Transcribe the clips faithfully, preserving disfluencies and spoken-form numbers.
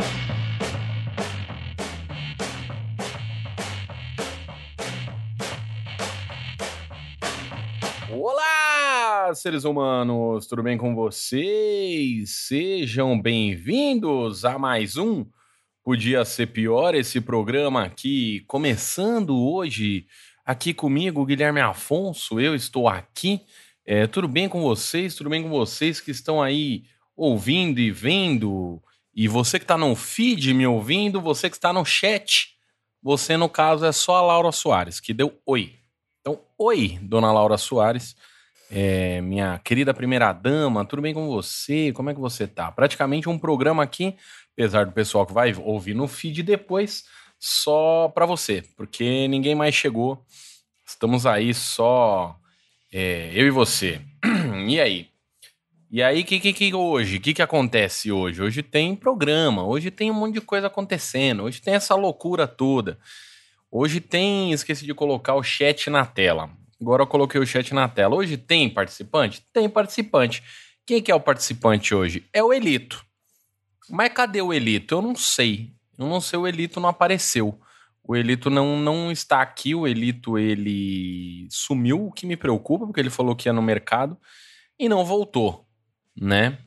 Olá, seres humanos, tudo bem com vocês? Sejam bem-vindos a mais um Podia Ser Pior, esse programa aqui, começando hoje, aqui comigo, Guilherme Afonso, eu estou aqui, é, tudo bem com vocês? Tudo bem com vocês que estão aí ouvindo e vendo? E você que está no feed me ouvindo, você que está no chat, você no caso é só a Laura Soares, que deu oi. Então, oi, dona Laura Soares, é, minha querida primeira-dama, tudo bem com você? Como é que você tá? Praticamente um programa aqui, apesar do pessoal que vai ouvir no feed depois, só pra você, porque ninguém mais chegou. Estamos aí só é, eu e você. E aí? E aí, o que, que, que hoje? O que, que acontece hoje? Hoje tem programa, hoje tem um monte de coisa acontecendo, hoje tem essa loucura toda. Hoje tem, esqueci de colocar o chat na tela. Agora eu coloquei o chat na tela. Hoje tem participante? Tem participante. Quem que é o participante hoje? É o Elito. Mas cadê o Elito? Eu não sei. Eu não sei, o Elito não apareceu. O Elito não, não está aqui. O Elito, ele sumiu, o que me preocupa, porque ele falou que ia no mercado e não voltou, né?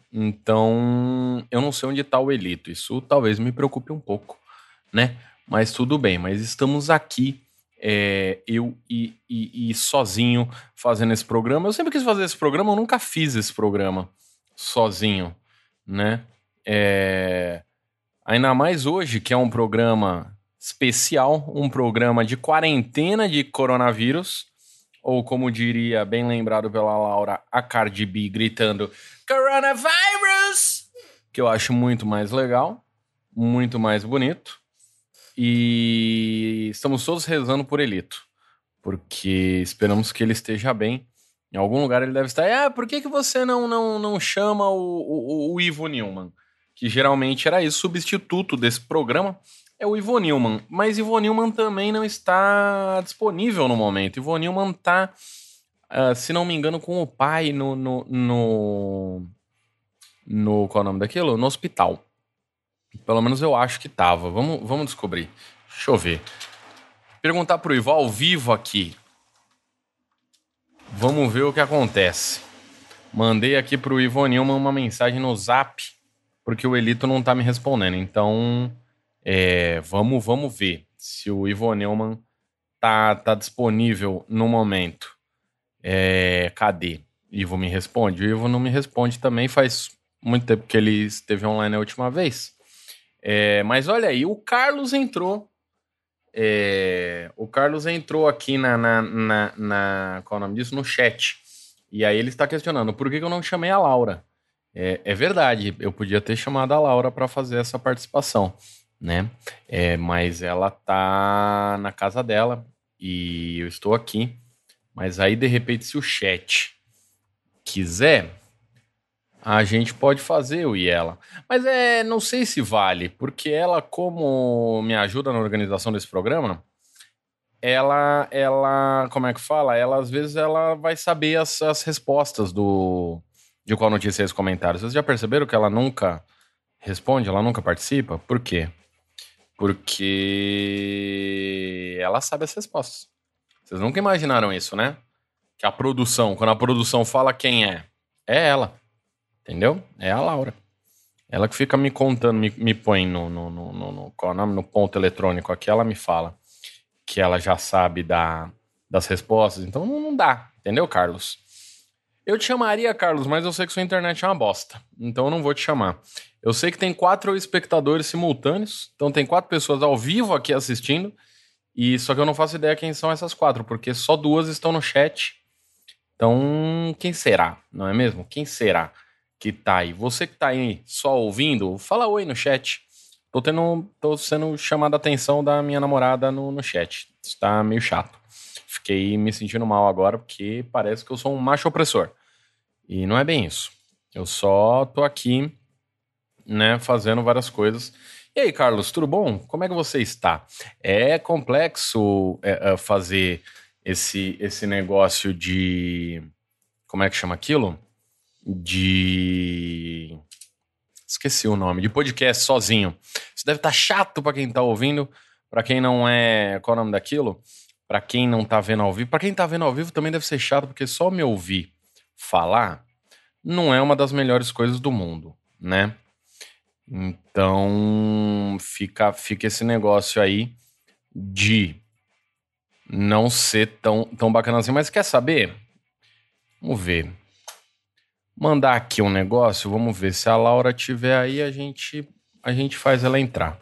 Então, eu não sei onde está o Elito. Isso talvez me preocupe um pouco, né? Mas tudo bem, mas estamos aqui, é, eu e, e, e sozinho fazendo esse programa. Eu sempre quis fazer esse programa, eu nunca fiz esse programa sozinho, né? É, ainda mais hoje, que é um programa especial, um programa de quarentena de coronavírus, ou como diria, bem lembrado pela Laura, a Cardi B gritando Coronavirus, que eu acho muito mais legal, muito mais bonito. E estamos todos rezando por Elito, porque esperamos que ele esteja bem. Em algum lugar ele deve estar. Ah, por que, que você não, não, não chama o, o, o Ivo Newman? Que geralmente era isso, substituto desse programa é o Ivo Newman. Mas Ivo Newman também não está disponível no momento. Ivo Newman está, uh, se não me engano, com o pai no, no, no, no. Qual é o nome daquilo? No hospital. Pelo menos eu acho que tava. Vamos, vamos descobrir. Deixa eu ver. Perguntar pro Ivo ao vivo aqui. Vamos ver o que acontece. Mandei aqui pro Ivo Nilman uma mensagem no Zap, porque o Elito não tá me respondendo. Então, é, vamos, vamos ver se o Ivo Nilman tá, tá disponível no momento. É, cadê? Ivo me responde. O Ivo não me responde também. Faz muito tempo que ele esteve online a última vez. É, mas olha aí, o Carlos entrou. É, o Carlos entrou aqui na, na, na, na. Qual é o nome disso? No chat. E aí ele está questionando por que, que eu não chamei a Laura. É, é verdade, eu podia ter chamado a Laura para fazer essa participação, né? É, mas ela tá na casa dela e eu estou aqui. Mas aí, de repente, se o chat quiser, a gente pode fazer, eu e ela. Mas é, não sei se vale, porque ela, como me ajuda na organização desse programa, ela, ela, como é que fala? Ela, às vezes, ela vai saber as, as respostas do, de qual notícia é esse comentário. Vocês já perceberam que ela nunca responde, ela nunca participa? Por quê? Porque ela sabe as respostas. Vocês nunca imaginaram isso, né? Que a produção, quando a produção fala quem é, é ela. Entendeu? É a Laura. Ela que fica me contando, me, me põe no, no, no, no, no, qual é o nome? No ponto eletrônico aqui, ela me fala que ela já sabe da, das respostas. Então não, não dá, entendeu, Carlos? Eu te chamaria, Carlos, mas eu sei que sua internet é uma bosta. Então eu não vou te chamar. Eu sei que tem quatro espectadores simultâneos. Então tem quatro pessoas ao vivo aqui assistindo. E só que eu não faço ideia quem são essas quatro, porque só duas estão no chat. Então, quem será? Não é mesmo? Quem será que tá aí? Você que tá aí só ouvindo, fala oi no chat. Tô tendo, tô sendo chamado a atenção da minha namorada no, no chat. Isso tá meio chato. Fiquei me sentindo mal agora, porque parece que eu sou um macho opressor. E não é bem isso. Eu só tô aqui, né, fazendo várias coisas. E aí, Carlos, tudo bom? Como é que você está? É complexo é, é, fazer esse, esse negócio de... Como é que chama aquilo? De... Esqueci o nome. De podcast sozinho. Isso deve estar chato pra quem tá ouvindo, pra quem não é... Qual é o nome daquilo? Pra quem não tá vendo ao vivo. Pra quem tá vendo ao vivo também deve ser chato, porque só me ouvir falar não é uma das melhores coisas do mundo, né? Então, fica, fica esse negócio aí de não ser tão, tão bacana assim. Mas quer saber? Vamos ver. Mandar aqui um negócio, vamos ver. Se a Laura tiver aí, a gente, a gente faz ela entrar.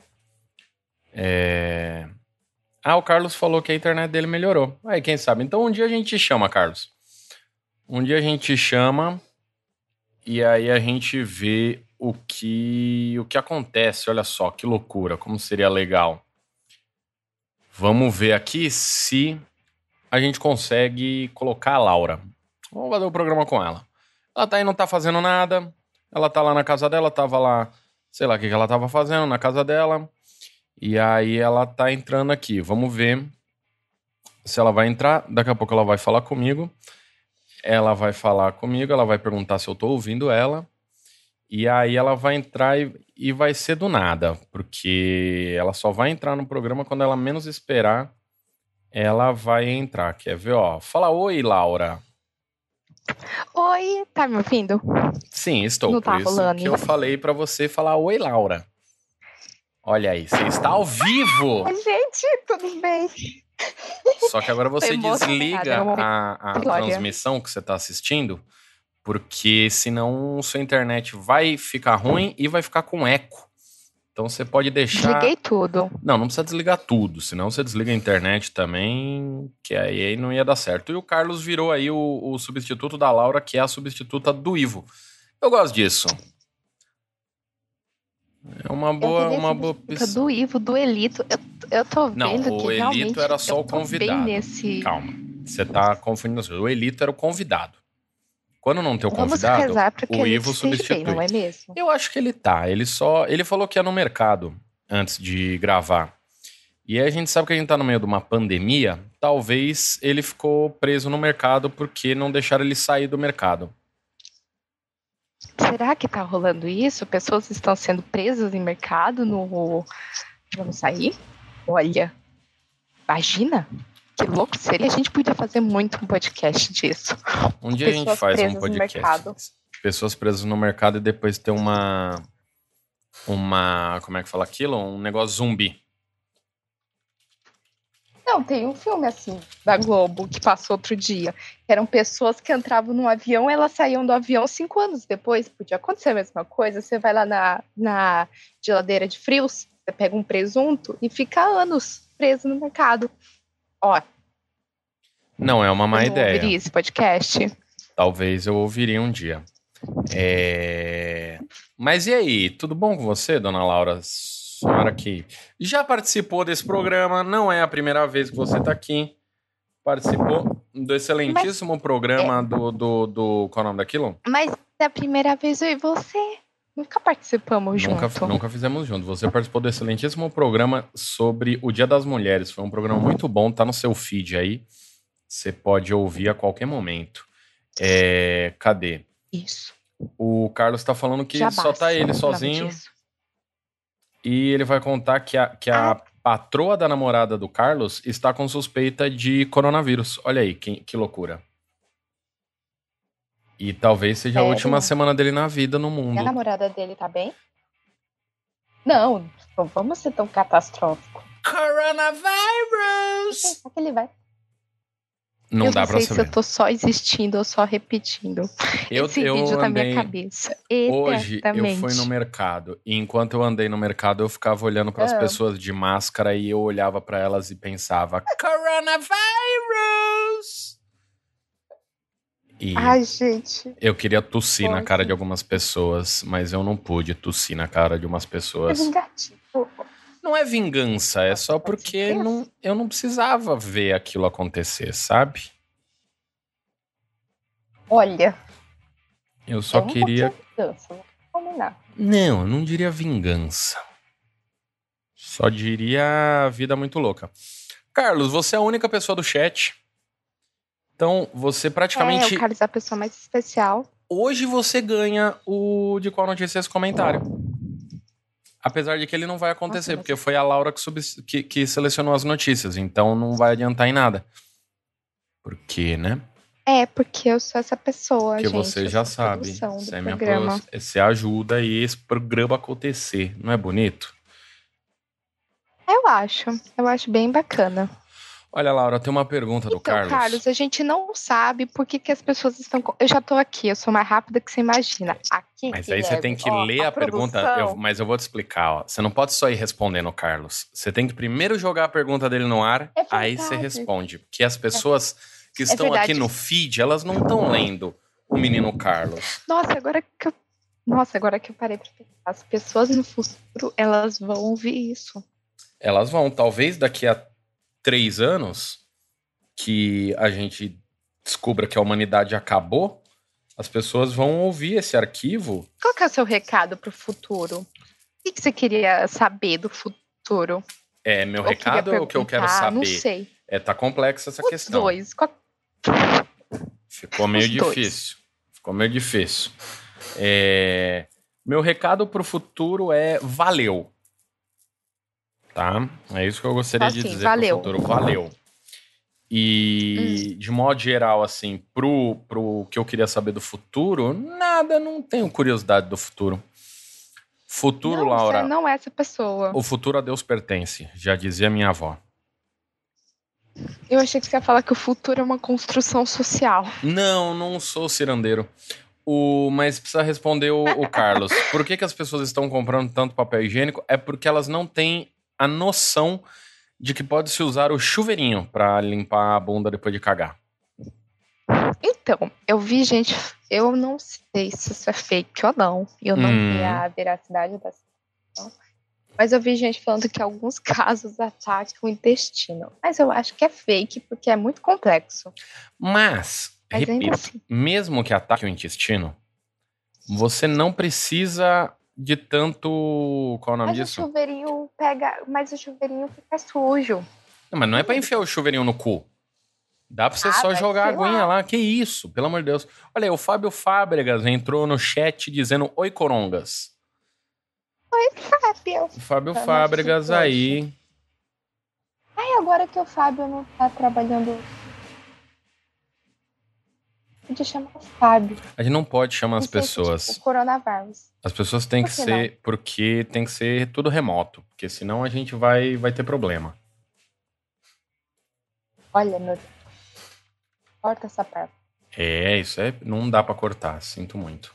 É... Ah, o Carlos falou que a internet dele melhorou. Aí, quem sabe? Então, um dia a gente chama, Carlos. Um dia a gente chama e aí a gente vê o que, o que acontece. Olha só, que loucura, como seria legal. Vamos ver aqui se a gente consegue colocar a Laura. Vamos fazer o programa com ela. Ela tá aí, não tá fazendo nada. Ela tá lá na casa dela, tava lá, sei lá o que, que ela tava fazendo na casa dela. E aí ela tá entrando aqui. Vamos ver se ela vai entrar. Daqui a pouco ela vai falar comigo. Ela vai falar comigo, ela vai perguntar se eu tô ouvindo ela. E aí ela vai entrar e, e vai ser do nada. Porque ela só vai entrar no programa quando ela menos esperar. Ela vai entrar. Quer ver, ó? Fala oi, Laura. Oi, tá me ouvindo? Sim, estou. Não Por tá isso rolando. que eu falei pra você falar oi, Laura. Olha aí, você está ao vivo! Oi, gente, tudo bem? Só que agora você Tô emocionada, desliga é um momento a, a de glória. transmissão que você está assistindo, porque senão sua internet vai ficar ruim e vai ficar com eco. Então você pode deixar... Desliguei tudo. Não, não precisa desligar tudo, senão você desliga a internet também, que aí, aí não ia dar certo. E o Carlos virou aí o, o substituto da Laura, que é a substituta do Ivo. Eu gosto disso. É uma boa, eu uma boa pessoa. Do Ivo, do Elito, eu, eu tô vendo não, que o realmente Elito era só eu o tô convidado. bem nesse... Calma, você tá confundindo as coisas. O Elito era o convidado. Quando não tem o Vamos convidado, rezar pra que o ele Ivo esteja substitui. bem, não é mesmo? Eu acho que ele tá. Ele só, ele falou que ia no mercado antes de gravar. E aí a gente sabe que a gente tá no meio de uma pandemia. Talvez ele ficou preso no mercado porque não deixaram ele sair do mercado. Será que tá rolando isso? Pessoas estão sendo presas em mercado no... Vamos sair? Olha, imagina, que louco seria. A gente podia fazer muito um podcast disso. Um dia a gente Pessoas faz um presas no podcast. mercado. Pessoas presas no mercado e depois ter uma... Uma... Como é que fala aquilo? Um negócio zumbi. Não, tem um filme assim, da Globo, que passou outro dia. Eram pessoas que entravam num avião e elas saíam do avião cinco anos depois. Podia acontecer a mesma coisa. Você vai lá na, na geladeira de frios, você pega um presunto e fica anos preso no mercado. Ó. Não é uma má eu não ideia. ouviria esse podcast? Talvez eu ouviria um dia. É... Mas e aí, tudo bom com você, dona Laura? Senhora que já participou desse programa, não é a primeira vez que você está aqui. Participou do excelentíssimo Mas, programa é... do, do, do... Qual é o nome daquilo? Mas é a primeira vez eu e você. Nunca participamos nunca, junto. Nunca fizemos junto. Você participou do excelentíssimo programa sobre o Dia das Mulheres. Foi um programa muito bom, tá no seu feed aí. Você pode ouvir a qualquer momento. É... Cadê? Isso. O Carlos tá falando que Já só tá ele sozinho. E ele vai contar que a, que a ah. patroa da namorada do Carlos está com suspeita de coronavírus. Olha aí, que, que loucura. E talvez seja Sério? a última semana dele na vida no mundo. E a namorada dele tá bem? Não, não vamos ser tão catastrófico. Coronavirus! Será que ele vai? Não eu dá não pra sei saber. se eu tô só existindo ou só repetindo. Eu, Esse eu vídeo andei... na minha cabeça. Hoje eu fui no mercado e enquanto eu andei no mercado eu ficava olhando para as ah. pessoas de máscara e eu olhava para elas e pensava Coronavirus! E Ai, gente. Eu queria tossir Poxa. na cara de algumas pessoas, mas eu não pude tossir na cara de umas pessoas. É vingativo. Não é vingança, é só porque não, eu não precisava ver aquilo acontecer, sabe? Olha. Eu só é um queria... Vingança, vou combinar. Não, eu não diria vingança. Só diria vida muito louca. Carlos, você é a única pessoa do chat. Então, você praticamente... É, o Carlos é a pessoa mais especial. Hoje você ganha o De Qual Notícia Esse Comentário. Apesar de que ele não vai acontecer, Nossa, porque mas- foi a Laura que, sub- que, que selecionou as notícias, então não vai adiantar em nada. Por quê, né? É, porque eu sou essa pessoa, Porque gente. você Eu já sou a sabe, produção do você é minha pro- programa. você ajuda e esse programa acontecer, não é bonito? Eu acho. Eu acho bem bacana. Olha, Laura, tem uma pergunta do Então, Carlos. Carlos, a gente não sabe por que, que as pessoas estão. co- Eu já tô aqui, eu sou mais rápida que você imagina. Aqui, Mas aí você tem Guilherme, que ó, ler a a pergunta, eu- produção. mas eu vou te explicar, ó. Você não pode só ir respondendo, Carlos. Você tem que primeiro jogar a pergunta dele no ar, É aí você verdade. responde. Porque as pessoas que É estão aqui verdade. no feed, elas não estão lendo o menino Carlos. Nossa, agora que eu. Nossa, agora que eu parei pra pensar, as pessoas no futuro, elas vão ouvir isso. Elas vão, talvez daqui a três anos, que a gente descubra que a humanidade acabou, as pessoas vão ouvir esse arquivo. Qual que é o seu recado pro futuro? O que, que você queria saber do futuro? É, meu Ou queria recado ou o que eu quero perguntar? Não saber? sei. É, tá complexa essa Os questão. dois. Qual- Ficou meio Os dois. difícil. Ficou meio difícil. É, meu recado pro futuro é valeu. Tá? É isso que eu gostaria Só de assim, dizer valeu. pro futuro. Valeu. E, de modo geral, assim, pro, pro que eu queria saber do futuro, nada, não tenho curiosidade do futuro. Futuro, Não, Laura, você não é essa pessoa. o futuro a Deus pertence, já dizia minha avó. Eu achei que você ia falar que o futuro é uma construção social. Não, não sou cirandeiro. O, mas precisa responder o, o Carlos. Por que, que as pessoas estão comprando tanto papel higiênico? É porque elas não têm a noção de que pode-se usar o chuveirinho para limpar a bunda depois de cagar. Então, eu vi gente. Eu não sei se isso é fake ou não. Eu não Hum. vi a veracidade dessa questão. Mas eu vi gente falando que alguns casos atacam o intestino. Mas eu acho que é fake, porque é muito complexo. Mas, Mas ainda repito, assim. mesmo que ataque o intestino, você não precisa de tanto. Qual é o nome Mas o disso? chuveirinho pega. Mas o chuveirinho fica sujo. Não, mas não é pra enfiar o chuveirinho no cu. Dá pra você Ah, só mas jogar a sei aguinha lá. lá. Que isso, pelo amor de Deus. Olha aí, o Fábio Fábregas entrou no chat dizendo: Oi, Corongas. Fábio. O Fábio Tá, Fábregas nosso aí. Ai, agora que o Fábio não tá trabalhando. Podia chamar o Fábio. A gente não pode chamar as Não sei, pessoas. tipo, coronavírus. As pessoas têm Por que que ser. Porque tem que ser tudo remoto. Porque senão a gente vai, vai ter problema. Olha, meu Deus. Corta essa parte. É, isso é. Não dá pra cortar, sinto muito.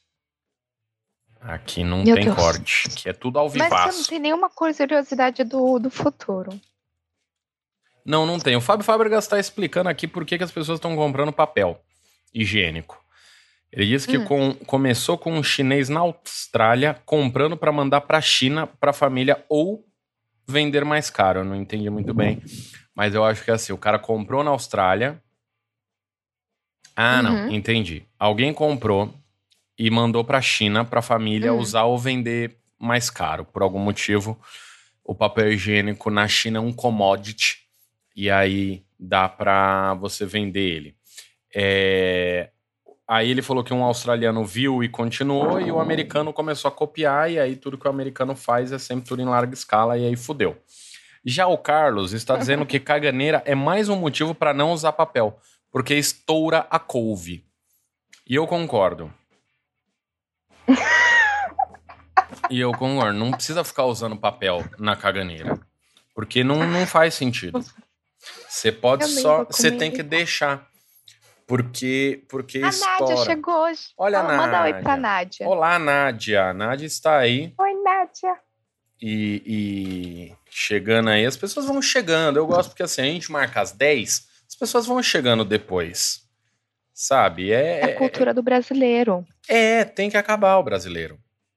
Aqui não Meu tem Deus. corte. Aqui é tudo ao Mas você não vivaço. tem nenhuma curiosidade do, do futuro. Não, não tem. O Fábio Fábregas está explicando aqui por que, que as pessoas estão comprando papel higiênico. Ele disse que Hum. com- começou com um chinês na Austrália comprando para mandar para a China, para a família, ou vender mais caro. Eu não entendi muito bem. Mas eu acho que é assim, o cara comprou na Austrália. Ah, não, Uhum. entendi. Alguém comprou e mandou para a China, para a família, Hum. usar ou vender mais caro. Por algum motivo, o papel higiênico na China é um commodity. E aí dá para você vender ele. É... Aí ele falou que um australiano viu e continuou, e o americano começou a copiar, e aí tudo que o americano faz é sempre tudo em larga escala, e aí fudeu. Já o Carlos está dizendo que caganeira é mais um motivo para não usar papel, porque estoura a couve. E eu concordo. E eu concordo, não precisa ficar usando papel na caganeira, porque não, não faz sentido. Você pode Eu nem só, vou você comer. tem que deixar, porque porque A Nádia estoura. chegou hoje. Olha a Fala, manda oi pra Nádia. Nádia. Olá, Nádia. A Nádia está aí Oi, Nádia. e, e chegando aí. As pessoas vão chegando. Eu gosto porque assim, a gente marca às dez, as pessoas vão chegando depois. Sabe? É É, a cultura do brasileiro. é, tem que acabar o brasileiro.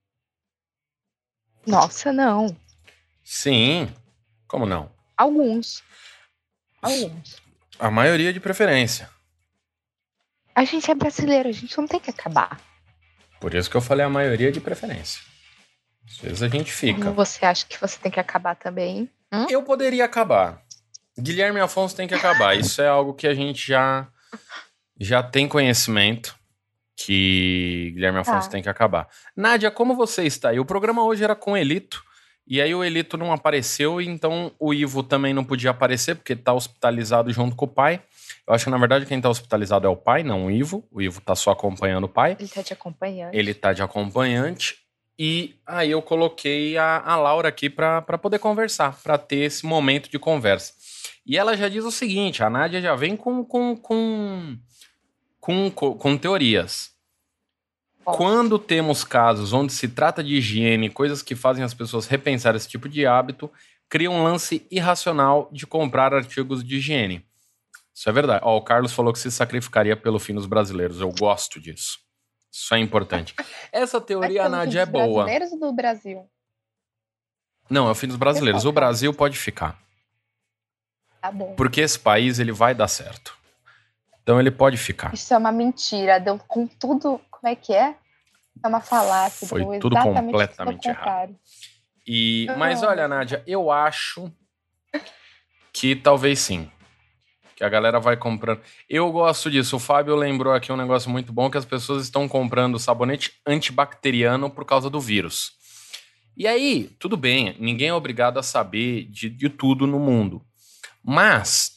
Nossa, não. Sim. Como não? Alguns. Alguns. A maioria de preferência. A gente é brasileiro, a gente não tem que acabar. Por isso que eu falei a maioria de preferência. Às vezes a gente fica. Como você acha que você tem que acabar também? Hum? Eu poderia acabar. Guilherme Afonso tem que acabar. Isso é algo que a gente já, já tem conhecimento. que Guilherme Afonso Tá. tem que acabar. Nádia, como você está aí? O programa hoje era com o Elito, e aí o Elito não apareceu, então o Ivo também não podia aparecer, porque tá hospitalizado junto com o pai. Eu acho que, na verdade, quem tá hospitalizado é o pai, não o Ivo. O Ivo tá só acompanhando o pai. Ele tá te acompanhando. Ele tá de acompanhante. E aí eu coloquei a, a Laura aqui pra pra poder conversar, pra ter esse momento de conversa. E ela já diz o seguinte, a Nádia já vem com, com, com, com, com, com teorias. Bom. Quando temos casos onde se trata de higiene, coisas que fazem as pessoas repensar esse tipo de hábito, cria um lance irracional de comprar artigos de higiene. Isso é verdade. Ó, o Carlos falou que se sacrificaria pelo fim dos brasileiros. Eu gosto disso. Isso é importante. Essa Mas teoria, pelo Nádia, é dos boa. brasileiros ou do Brasil? Não, é o fim dos brasileiros. O Brasil pode ficar. Tá bom. Porque esse país, ele vai dar certo. Então ele pode ficar. Isso é uma mentira. Deu com tudo. Como é que é? É uma falácia. Foi deu tudo exatamente completamente o contrário. E, mas Não. olha, Nádia, eu acho que talvez sim. Que a galera vai comprando. Eu gosto disso. O Fábio lembrou aqui um negócio muito bom, que as pessoas estão comprando sabonete antibacteriano por causa do vírus. E aí, tudo bem, ninguém é obrigado a saber de, de tudo no mundo. Mas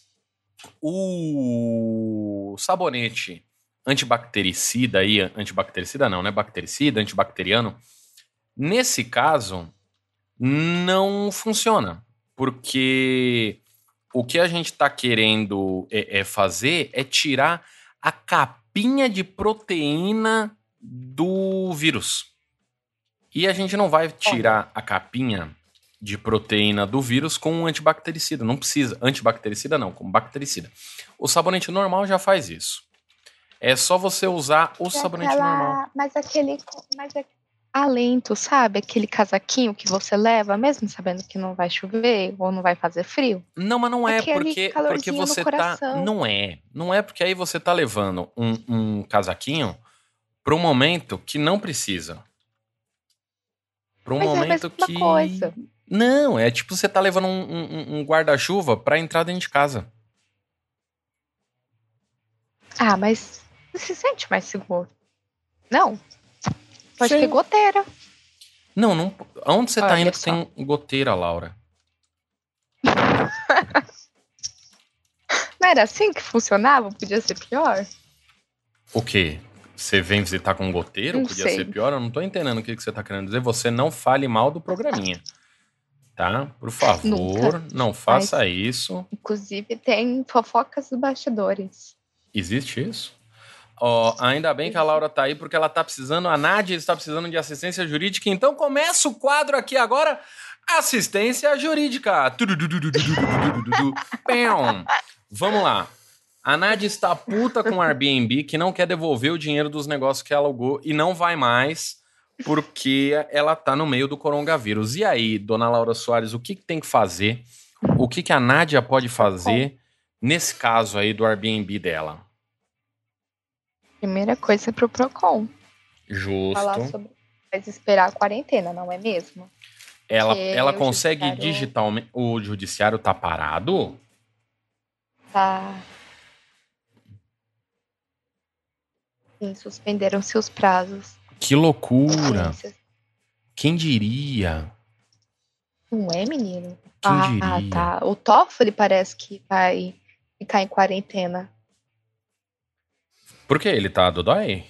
o sabonete antibactericida aí, antibactericida não, né? Bactericida, antibacteriano, nesse caso, não funciona. Porque o que a gente está querendo é, é fazer é tirar a capinha de proteína do vírus. E a gente não vai tirar a capinha de proteína do vírus com um antibactericida. Não precisa. Antibactericida não, com bactericida. O sabonete normal já faz isso. É só você usar o É sabonete aquela- normal. Mas aquele. Mas é alento, sabe? Aquele casaquinho que você leva, mesmo sabendo que não vai chover ou não vai fazer frio. Não, mas não é Aquele porque, porque calorzinho no você tá. coração. Não é. Não é porque aí você tá levando um, um casaquinho para um momento que não precisa. Para um Mas é a momento mesma que. coisa. Não, é tipo você tá levando um, um- um guarda-chuva pra entrar dentro de casa. Ah, mas você se sente mais seguro. Não. Pode Sim. ter goteira. Não, não. Aonde você tá Olha indo que só. tem goteira, Laura? Não era assim que funcionava? Podia ser pior? O quê? Você vem visitar com goteiro? Não Podia sei. ser pior? Eu não tô entendendo o que, que você tá querendo dizer. Você não fale mal do programinha. Tá? Por favor, Nunca. não faça isso. Inclusive, tem fofocas dos bastidores. Existe isso? Ó, ainda bem que a Laura tá aí, porque ela tá precisando, a Nádia está precisando de assistência jurídica, então começa o quadro aqui agora, assistência jurídica. Pão. Vamos lá. A Nádia está puta com o Airbnb, que não quer devolver o dinheiro dos negócios que ela alugou e não vai mais, porque ela tá no meio do coronavírus. E aí, dona Laura Soares, o que, que tem que fazer? O que, que a Nádia pode fazer nesse caso aí do Airbnb dela? Primeira coisa é pro Procon. Justo. Falar sobre. Mas esperar a quarentena, não é mesmo? Ela, Porque ela o consegue judiciário- digitalmente. O judiciário tá parado? Tá. Sim, suspenderam-se os prazos. Que loucura! Ciências. Quem diria? Não é, menino? Quem ah, diria? tá. O Toffoli parece que vai ficar em quarentena. Por que ele tá dodói?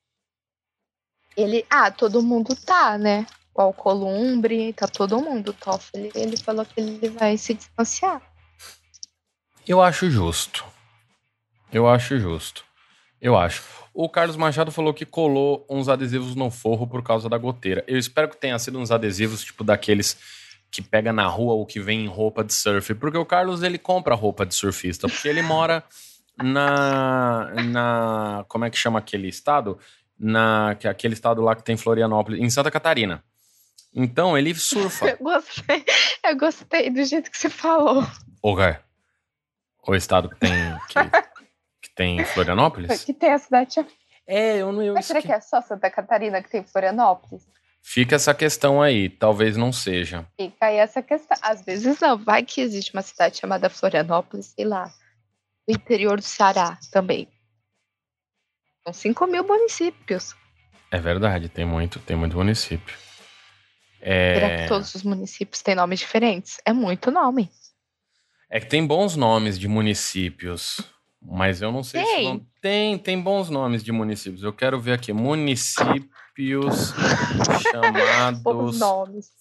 Ele. Ah, todo mundo tá, né? O Alcolumbre, tá todo mundo. O Toffoli, ele falou que ele vai se distanciar. Eu acho justo. Eu acho justo. Eu acho. O Carlos Machado falou que colou uns adesivos no forro por causa da goteira. Eu espero que tenha sido uns adesivos tipo daqueles que pega na rua ou que vem em roupa de surf. Porque o Carlos, ele compra roupa de surfista. Porque ele mora na... na como é que chama aquele estado? Na, que é aquele estado lá que tem Florianópolis. Em Santa Catarina. Então, ele surfa. Eu gostei, eu gostei do jeito que você falou. O quê? O estado que tem... Que, que tem Florianópolis? Que tem a cidade. É, eu não... Eu Mas será esque- que é só Santa Catarina que tem Florianópolis? Fica essa questão aí. Talvez não seja. Fica aí essa questão. Às vezes não. Vai que existe uma cidade chamada Florianópolis, sei lá. No interior do Ceará também. São cinco mil municípios. É verdade, tem muito, tem muito município. Será É... que todos os municípios têm nomes diferentes? É muito nome. é que tem bons nomes de municípios, mas eu não sei se vão... Tem. Tem, tem bons nomes de municípios. Eu quero ver aqui, municípios chamados Poucos nomes.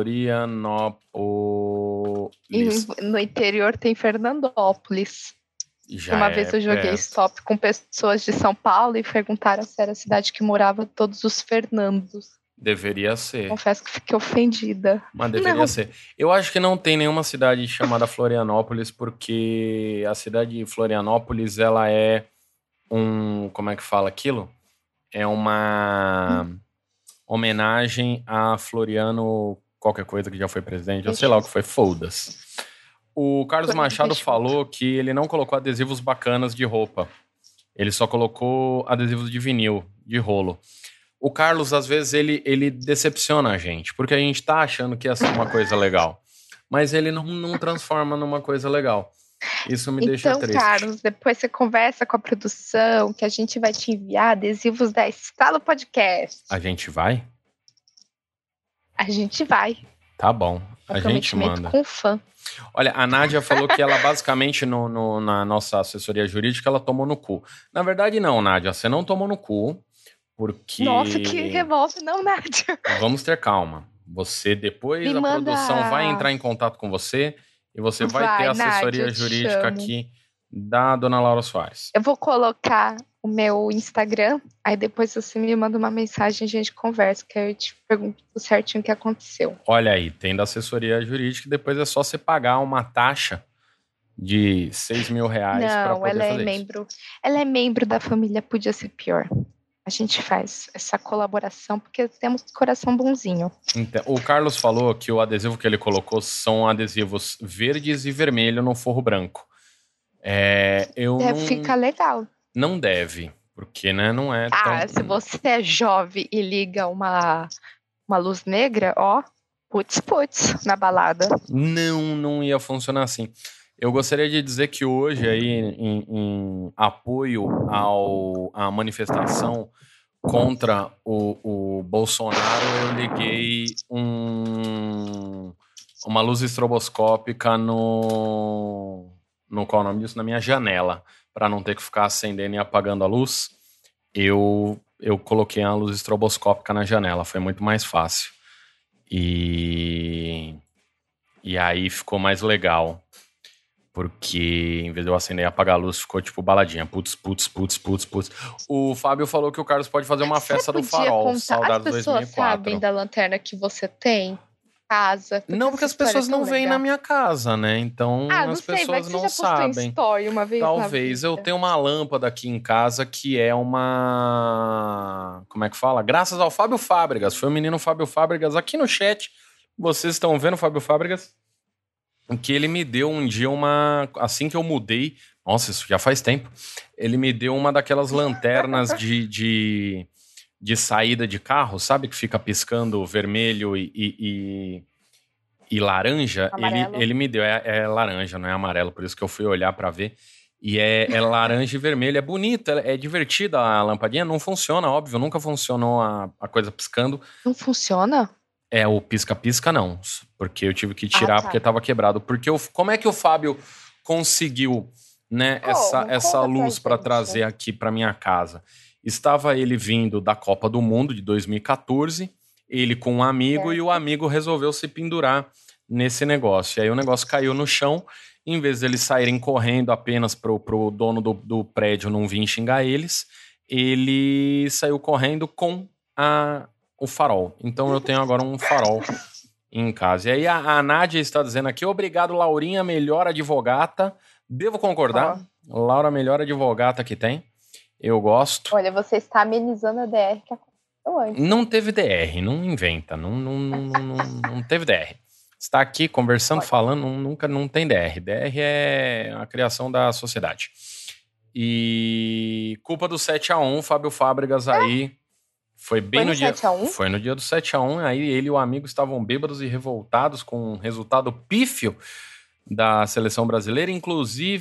Florianópolis. E no interior tem Fernandópolis. Já Uma é vez eu joguei perto. stop com pessoas de São Paulo e perguntaram se era a cidade que morava todos os Fernandos. Deveria ser, Confesso que fiquei ofendida. mas deveria Não. ser. Eu acho que não tem nenhuma cidade chamada Florianópolis, porque a cidade de Florianópolis, ela é um... como é que fala aquilo? É uma homenagem a Floriano qualquer coisa que já foi presidente. Eu sei lá o que foi, foda-se. O Carlos Machado falou que ele não colocou adesivos bacanas de roupa. Ele só colocou adesivos de vinil, de rolo. O Carlos, às vezes, ele, ele decepciona a gente, porque a gente tá achando que ia ser uma coisa legal. Mas ele não, não transforma numa coisa legal. Isso me deixa Então, triste. Carlos, depois você conversa com a produção que a gente vai te enviar adesivos da Estalo Podcast. A gente vai? A gente vai. Tá bom, a gente Comprometimento manda. com fã. Olha, a Nádia falou que ela basicamente no, no- na nossa assessoria jurídica ela tomou no cu. Na verdade não, Nádia, você não tomou no cu, porque... Nossa, que revolta, não, Nádia. Vamos ter calma. Você depois, Me a manda- produção vai entrar em contato com você e você vai, Vai, ter a assessoria Nádia, eu te jurídica chamo. aqui da dona Laura Soares. Eu vou colocar o meu Instagram, aí depois você me manda uma mensagem e a gente conversa, que aí eu te pergunto certinho o que aconteceu. Olha aí, tem da assessoria jurídica e depois é só você pagar uma taxa de seis mil reais para Não, poder ela é fazer isso. membro. Ela é membro da família Podia Ser Pior. A gente faz essa colaboração porque temos coração bonzinho. Então, o Carlos falou que o adesivo que ele colocou são adesivos verdes e vermelho no forro branco. É, eu Deve não, ficar legal. não deve, porque né, não é Ah, tão... se você é jovem e liga uma, uma luz negra, ó, putz, putz, na balada. Não, não ia funcionar assim. Eu gostaria de dizer que hoje, aí, em, em apoio ao, à manifestação contra o, o Bolsonaro, eu liguei um, uma luz estroboscópica no, no qual é o nome disso? Na minha janela, para não ter que ficar acendendo e apagando a luz. Eu, eu coloquei a luz estroboscópica na janela, foi muito mais fácil. E, e aí ficou mais legal. Porque em vez de eu acender e apagar a luz, ficou tipo baladinha. Putz, putz, putz, putz, putz. O Fábio falou que o Carlos pode fazer uma festa Você do podia farol. contar- Saudades As pessoas dois mil e quatro. sabem da lanterna que você tem? Casa? Não, porque essa as pessoas história é tão não vêm legal. na minha casa, né? Então Ah, não as sei, vai pessoas que não você já postou em sabem. story uma vez Talvez. na Eu vida. tenho uma lâmpada aqui em casa que é uma... Como é que fala? Graças ao Fábio Fábregas. Foi o menino Fábio Fábregas aqui no chat. Vocês estão vendo o Fábio Fábregas? Que ele me deu um dia uma... Assim que eu mudei... Nossa, isso já faz tempo. Ele me deu uma daquelas lanternas de, de, de saída de carro, sabe? Que fica piscando vermelho e, e, e, e laranja. Ele, Amarelo. ele me deu. É, é laranja, não é amarelo. Por isso que eu fui olhar pra ver. E é, é laranja e vermelho. É bonita, é divertida a lampadinha. Não funciona, óbvio. Nunca funcionou a, a coisa piscando. Não funciona? É, o pisca-pisca não, porque eu tive que tirar Ah, tá. porque tava quebrado. Porque eu, como é que o Fábio conseguiu, né, Como? essa, Conta essa pra luz para gente. trazer aqui para minha casa? Estava ele vindo da Copa do Mundo de dois mil e quatorze, ele com um amigo, Certo. e o amigo resolveu se pendurar nesse negócio. E aí o negócio caiu no chão, em vez deles saírem correndo apenas pro, pro dono do, do prédio não vir xingar eles, ele saiu correndo com a o farol. Então eu tenho agora um farol em casa. E aí a, a Nádia está dizendo aqui, obrigado, Laurinha, melhor advogata. Devo concordar. Laura, melhor advogata que tem. Eu gosto. Olha, você está amenizando a D R que aconteceu antes. Não teve D R, não inventa. Não, não, não, não, não, não teve D R. Está aqui conversando, Olha. falando, nunca não tem D R. D R é a criação da sociedade. E culpa do sete a um, Fábio Fábregas aí... Foi bem Foi no, no dia. sete a um? Foi no dia do sete a um. Aí ele e o amigo estavam bêbados e revoltados com o resultado pífio da seleção brasileira. Inclusive,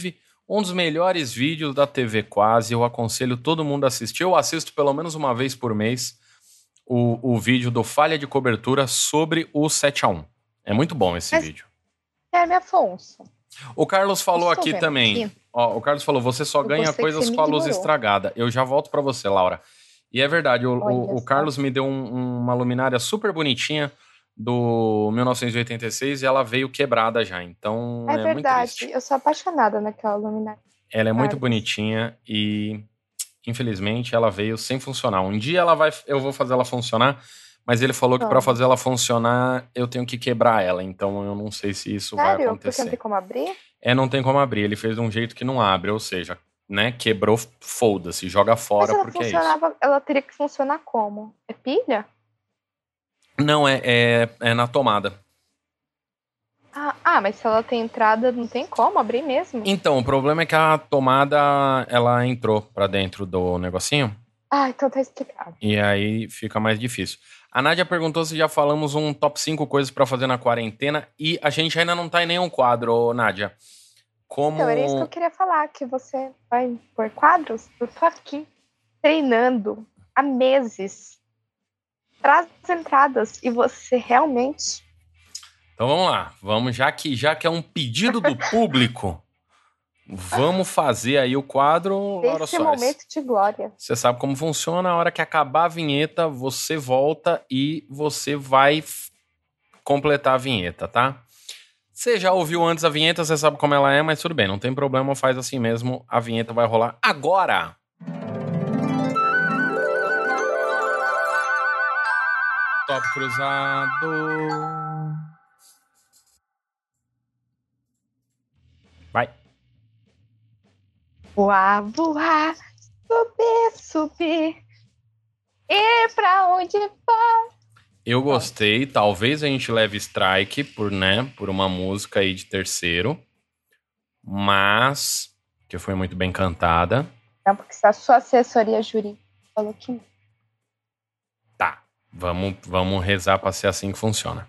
Um dos melhores vídeos da T V Quase. Eu aconselho todo mundo a assistir. Eu assisto pelo menos uma vez por mês o, o vídeo do Falha de Cobertura sobre o sete a um. É muito bom esse Mas, vídeo. Guilherme Afonso, O Carlos falou estou aqui vendo também. aqui. Ó, o Carlos falou: você só Eu ganha gostei que coisas você me com a luz ignorou. estragada. Eu já volto pra você, Laura. E é verdade, o, Olha o, o só. Carlos me deu um- uma luminária super bonitinha do mil novecentos e oitenta e seis e ela veio quebrada já. Então É é muito verdade, triste. eu sou apaixonada naquela luminária. Ela é muito Carlos. bonitinha e infelizmente ela veio sem funcionar. Um dia ela vai, eu vou fazer ela funcionar, mas ele falou que pra Vamos. fazer ela funcionar eu tenho que quebrar ela. Então eu não sei se isso vai Sério? Porque não acontecer. tem como abrir? É, não tem como abrir. Ele fez de um jeito que não abre, ou seja, né? Quebrou, foda-se, joga Mas fora ela porque é isso. funcionava, ela teria que funcionar como? É pilha? Não, é, é, é na tomada. Ah, ah, mas se ela tem entrada, não tem como abrir mesmo? Então, o problema é que a tomada, ela entrou pra dentro do negocinho, Ah, então tá explicado. e aí fica mais difícil. A Nádia perguntou se já falamos um top cinco coisas pra fazer na quarentena, e a gente ainda não tá em nenhum quadro, ô, Nádia. Como... Então, era isso que eu queria falar, que você vai pôr quadros. Eu tô aqui treinando há meses para as entradas e você realmente... Então vamos lá, vamos, já que, já que é um pedido do público, vamos fazer aí o quadro, Laura Desse Soares. momento de glória. Você sabe como funciona, a hora que acabar a vinheta, você volta e você vai f- completar a vinheta, tá? Você já ouviu antes a vinheta, você sabe como ela é, mas tudo bem, não tem problema, faz assim mesmo, a vinheta vai rolar agora! Top cruzado. Vai. Voar, voar, subir, subir. Ir pra onde for. Eu gostei, talvez a gente leve strike por, né, por uma música aí de terceiro, mas que foi muito bem cantada. Não, porque se a sua assessoria jurídica falou que não. Tá, vamos, vamos rezar pra ser assim que funciona.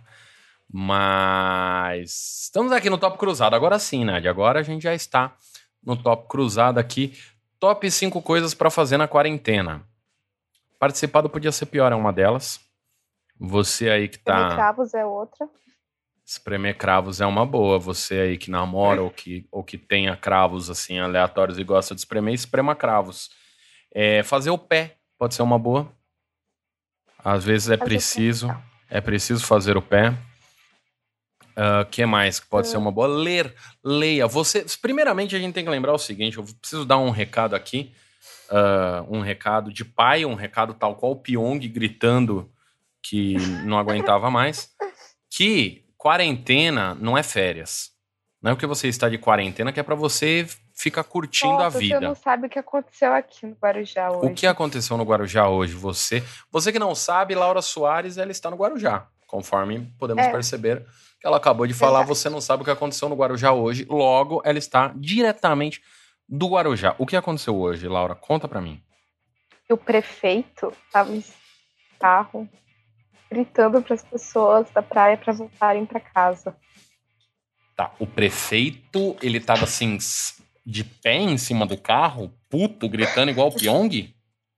Mas estamos aqui no Top Cruzado, agora sim, Nádia, agora a gente já está no Top Cruzado aqui. Top cinco coisas pra fazer na quarentena. Participar do Podia Ser Pior é uma delas. Você aí que Comer tá... cravos é outra. Espremer cravos é uma boa. Você aí que namora ou que, ou que tenha cravos assim aleatórios e gosta de espremer, esprema cravos. É, fazer o pé pode ser uma boa. Às vezes é Fazer o preciso, pé. é preciso fazer o pé. O que mais que pode ser uma boa? Ler, leia. Você, primeiramente a gente tem que lembrar o seguinte, eu preciso dar um recado aqui, ah, um recado de pai, um recado tal qual o Pyong gritando que não aguentava mais, que quarentena não é férias. Não é porque você está de quarentena que é pra você ficar curtindo a Nossa, você vida. não sabe o que aconteceu aqui no Guarujá hoje. O que aconteceu no Guarujá hoje? Você, você que não sabe, Laura Soares, ela está no Guarujá, conforme podemos É. perceber que ela acabou de falar. Verdade. Você não sabe o que aconteceu no Guarujá hoje, logo ela está diretamente do Guarujá. O que aconteceu hoje, Laura? Conta pra mim. O prefeito estava em carro gritando para as pessoas da praia para voltarem para casa. Tá, o prefeito, ele tava assim, s- de pé em cima do carro, puto, gritando igual o Pyong?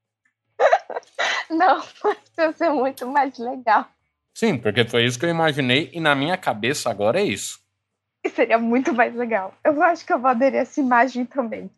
Não, mas ia ser muito mais legal. Sim, porque foi isso que eu imaginei e na minha cabeça agora é isso. E seria muito mais legal. Eu acho que eu vou aderir essa imagem também.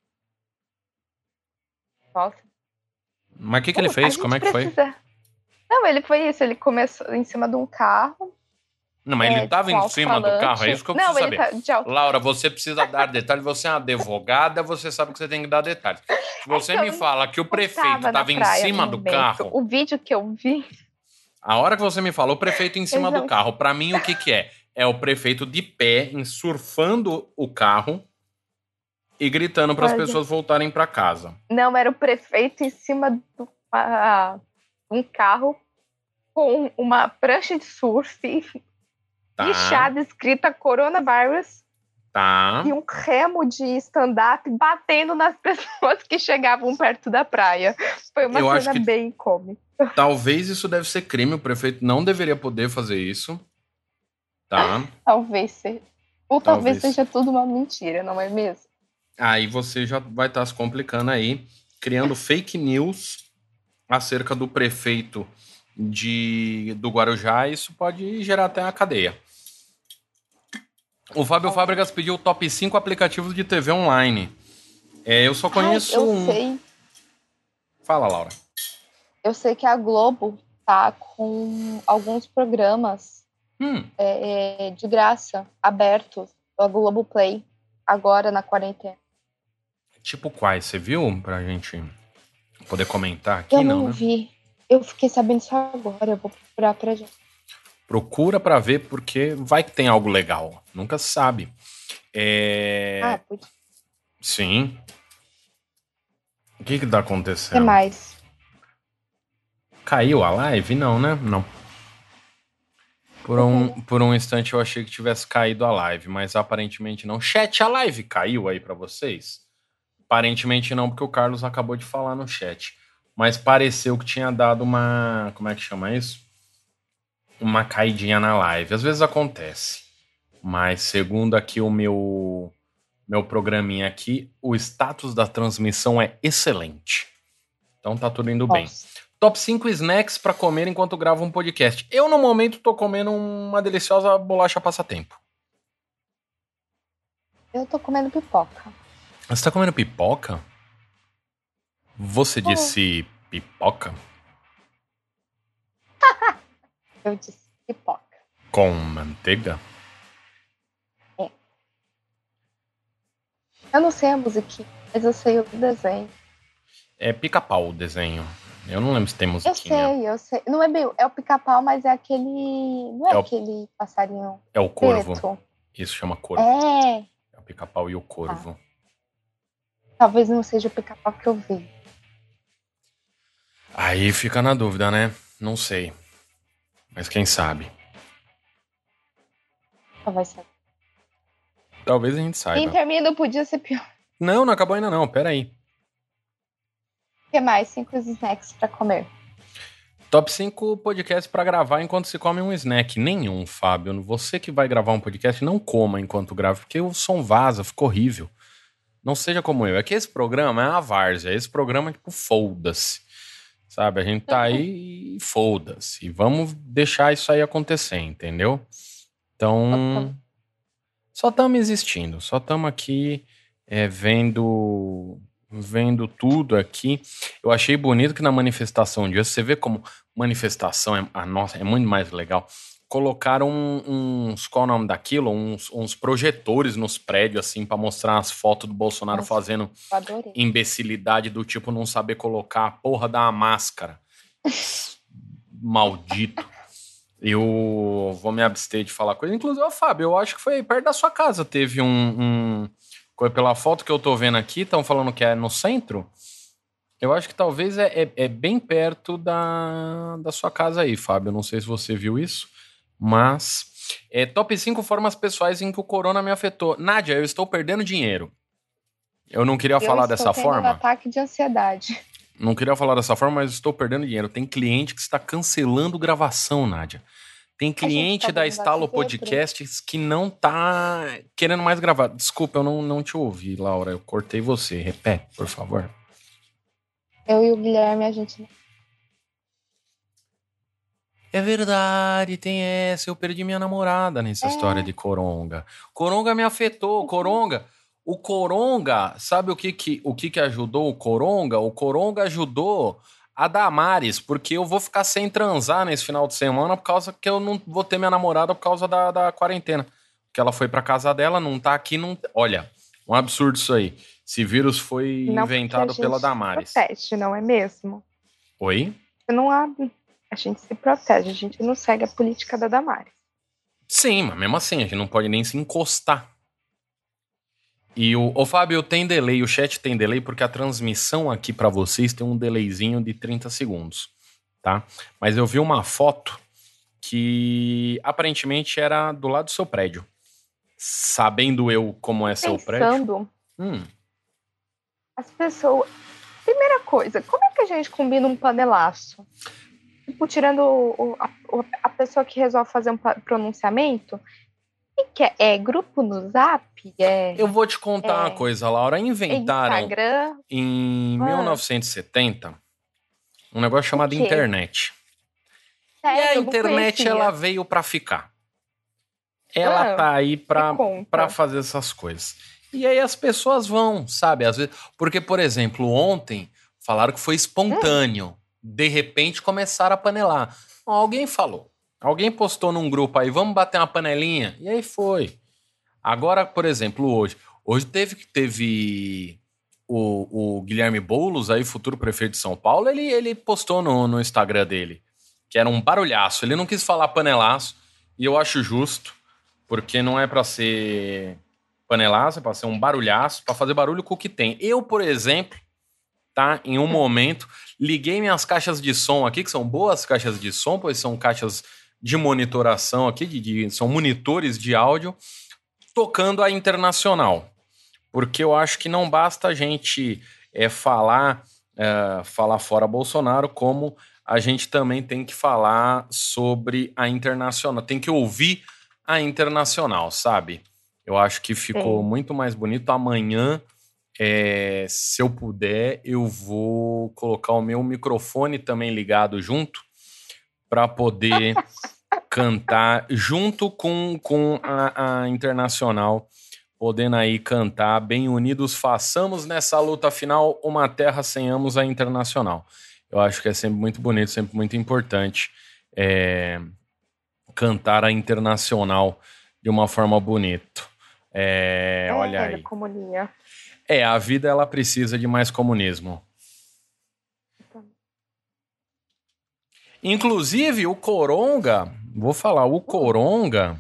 Nossa. Mas o que, que ele Bom, a fez? gente Como é que foi? precisa- Não, ele foi isso. Ele começou em cima de um carro. Não, mas é, ele tava com em cima do alto-falante. carro, é isso que eu Não, preciso ele saber. tá de alto. Laura, você precisa dar detalhes, você é uma advogada, você sabe que você tem que dar detalhes. Se você É que me eu fala que o prefeito Tava na tava em praia cima no do momento. carro, O vídeo que eu vi. a hora que você me falou o prefeito em cima Eles do não- carro, pra mim o que que é? É o prefeito de pé, em- surfando o carro e gritando para as Olha. pessoas voltarem pra casa. Não, era o prefeito em cima de uma- um carro com uma prancha de surf Tá, inchada escrita coronavírus tá. e um remo de stand-up batendo nas pessoas que chegavam perto da praia. Foi uma Eu acho cena que- bem cômica. Talvez isso deve ser crime, o prefeito não deveria poder fazer isso. Tá. Talvez seja. Ou talvez, Talvez. seja tudo uma mentira, não é mesmo? Aí você já vai estar se complicando aí, criando fake news acerca do prefeito de, do Guarujá. Isso pode gerar até a cadeia. O Fábio Fábricas pediu o top cinco aplicativos de T V online. É, eu só Ai, conheço eu um. sei. Fala, Laura. Eu sei que a Globo tá com alguns programas Hum, é, é, de graça, abertos, a Globo Play, agora na quarentena. tipo quais? Você viu? Pra gente poder comentar Eu aqui, não, não né? vi. Eu fiquei sabendo isso agora. Eu vou procurar pra gente. Procura pra ver, porque vai que tem algo legal. Nunca se sabe. Ah, É... putz. Sim. O que que tá O que acontecendo? mais? Caiu a live? Não, né? Não. Por Deixa eu um, ver. por um instante eu achei que tivesse caído a live, mas aparentemente não. Chat, a live caiu aí pra vocês? Aparentemente não, porque o Carlos acabou de falar no chat. Mas pareceu que tinha dado uma. Como é que chama isso? Uma caidinha na live. Às vezes acontece. Mas segundo aqui o meu meu programinha aqui, o status da transmissão é excelente. Então tá tudo indo bem. Nossa. Top cinco snacks para comer enquanto gravo um podcast. Eu, no momento, tô comendo uma deliciosa bolacha passatempo. Eu tô comendo pipoca. Você tá comendo pipoca? Você Oh, disse pipoca? eu disse pipoca. Com manteiga? É. Eu não sei a musiquinha, mas eu sei o desenho. É pica-pau o desenho. Eu não lembro se tem Eu musiquinha. sei, eu sei. Não é bem, é o pica-pau, mas é aquele. Não é É o, aquele passarinho é o corvo. preto. Isso chama corvo. É. É o pica-pau e o Ah, corvo. talvez não seja o pica-pau que eu vi. Aí fica na dúvida, né? Não sei. Mas quem sabe? Talvez seja. Talvez a gente Quem saiba. termina podia ser pior. Não, não acabou ainda não. Pera aí. O que mais? Cinco snacks pra comer. Top cinco podcasts pra gravar enquanto se come um snack. Nenhum, Fábio. Você que vai gravar um podcast, não coma enquanto grava, porque o som vaza, fica horrível. Não seja como eu. É que esse programa é uma várzea. Esse programa é tipo, foda-se. Sabe? A gente tá aí e foda-se. E vamos deixar isso aí acontecer, entendeu? Então, só estamos existindo. Só estamos aqui é, vendo vendo tudo aqui. Eu achei bonito que na manifestação de hoje, você vê como manifestação é, a nossa, é muito mais legal. Colocaram uns, qual é o nome daquilo? Uns, uns projetores nos prédios, assim, para mostrar as fotos do Bolsonaro Nossa, fazendo eu adorei. imbecilidade do tipo não saber colocar a porra da máscara. Maldito. Eu vou me abster de falar coisa. Inclusive, ô, Fábio, eu acho que foi perto da sua casa. Teve um, um... Pela foto que eu tô vendo aqui, estão falando que é no centro. Eu acho que talvez é, é, é bem perto da, da sua casa aí, Fábio. Eu não sei se você viu isso, mas... É, top cinco formas pessoais em que o corona me afetou. Nádia, eu estou perdendo dinheiro. Eu não queria Eu falar estou dessa tendo um forma. ataque de ansiedade. Não queria falar dessa forma, mas estou perdendo dinheiro. Tem cliente que está cancelando gravação, Nádia. Tem A gente cliente tá da dando Estalo vacilo pro... Podcasts que não tá querendo mais gravar. Desculpa, eu não, não te ouvi, Laura. Eu cortei você. Repete, por favor. Eu e o Guilherme, a gente... É verdade, tem essa. Eu perdi minha namorada nessa história É, de Coronga. Coronga me afetou. Coronga. O Coronga, sabe o que que, o que que ajudou o Coronga? O Coronga ajudou a Damares, porque eu vou ficar sem transar nesse final de semana por causa que eu não vou ter minha namorada por causa da, da quarentena. Que ela foi pra casa dela, não tá aqui, não. Olha, um absurdo isso aí. Esse vírus foi não porque a inventado gente pela se Damares. protege, não é mesmo? Oi? Você não abre, a gente se protege, a gente não segue a política da Damares. Sim, mas mesmo assim, a gente não pode nem se encostar. E o, o Fábio tem delay, o chat tem delay, porque a transmissão aqui pra vocês tem um delayzinho de trinta segundos, tá? Mas eu vi uma foto que aparentemente era do lado do seu prédio. Sabendo eu como é seu prédio. Pensando, Hum, as pessoas... Primeira coisa, como é que a gente combina um panelaço? Tipo, tirando o, o, a, a pessoa que resolve fazer um pronunciamento, O que é? É grupo no Zap? É, Eu vou te contar é, uma coisa, Laura. é Inventaram Instagram? em Ah, mil novecentos e setenta um negócio o chamado quê? internet. E a Sério, eu não internet, ela conhecia. veio para ficar. Ela Ah, tá aí me para para conta. fazer essas coisas. E aí as pessoas vão, sabe? Às vezes, porque, por exemplo, ontem falaram que foi Hum, espontâneo. De repente começaram a panelar. Alguém falou. Alguém postou num grupo aí, vamos bater uma panelinha? E aí foi. Agora, por exemplo, hoje. Hoje teve que teve o, o Guilherme Boulos, aí, futuro prefeito de São Paulo, ele, ele postou no, no Instagram dele, que era um barulhaço. Ele não quis falar panelaço, e eu acho justo, porque não é pra ser panelaço, é pra ser um barulhaço, pra fazer barulho com o que tem. Eu, por exemplo, tá, em um hum. momento, liguei minhas caixas de som aqui, que são boas caixas de som, pois são caixas de monitoração aqui, de, de- são monitores de áudio, tocando a internacional. Porque eu acho que não basta a gente é, falar, é, falar fora Bolsonaro, como a gente também tem que falar sobre a internacional. Tem que ouvir a internacional, sabe? Eu acho que ficou Sim. muito mais bonito. Amanhã, é, se eu puder, eu vou colocar o meu microfone também ligado junto para poder cantar junto com, com a, a internacional, podendo aí cantar bem unidos, façamos nessa luta final uma terra sem amos a internacional. Eu acho que é sempre muito bonito, sempre muito importante é, cantar a internacional de uma forma bonita. É, olha É, da aí. comunia. É, a vida ela precisa de mais comunismo. Inclusive, o Coronga, vou falar, o Hum, Coronga,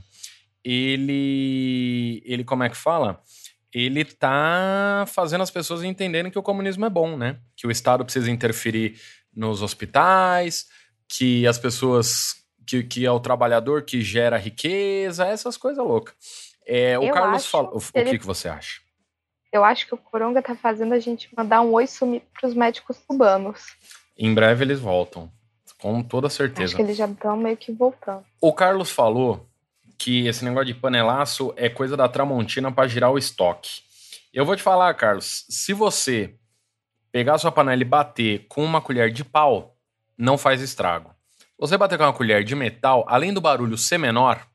ele, ele como é que fala? Ele tá fazendo as pessoas entenderem que o comunismo é bom, né? Que o Estado precisa interferir nos hospitais, que as pessoas, que, que é o trabalhador que gera riqueza, essas coisas loucas. É, o eu Carlos acho fala, o, que o que ele, que você acha? eu acho que o Coronga tá fazendo a gente mandar um oi sumir pros médicos cubanos. Em breve eles voltam, com toda Acho que certeza. eles já estão meio que voltando. O Carlos falou que esse negócio de panelaço é coisa da Tramontina para girar o estoque. Eu vou te falar, Carlos, se você pegar sua panela e bater com uma colher de pau, não faz estrago. Você bater com uma colher de metal, além do barulho ser menor,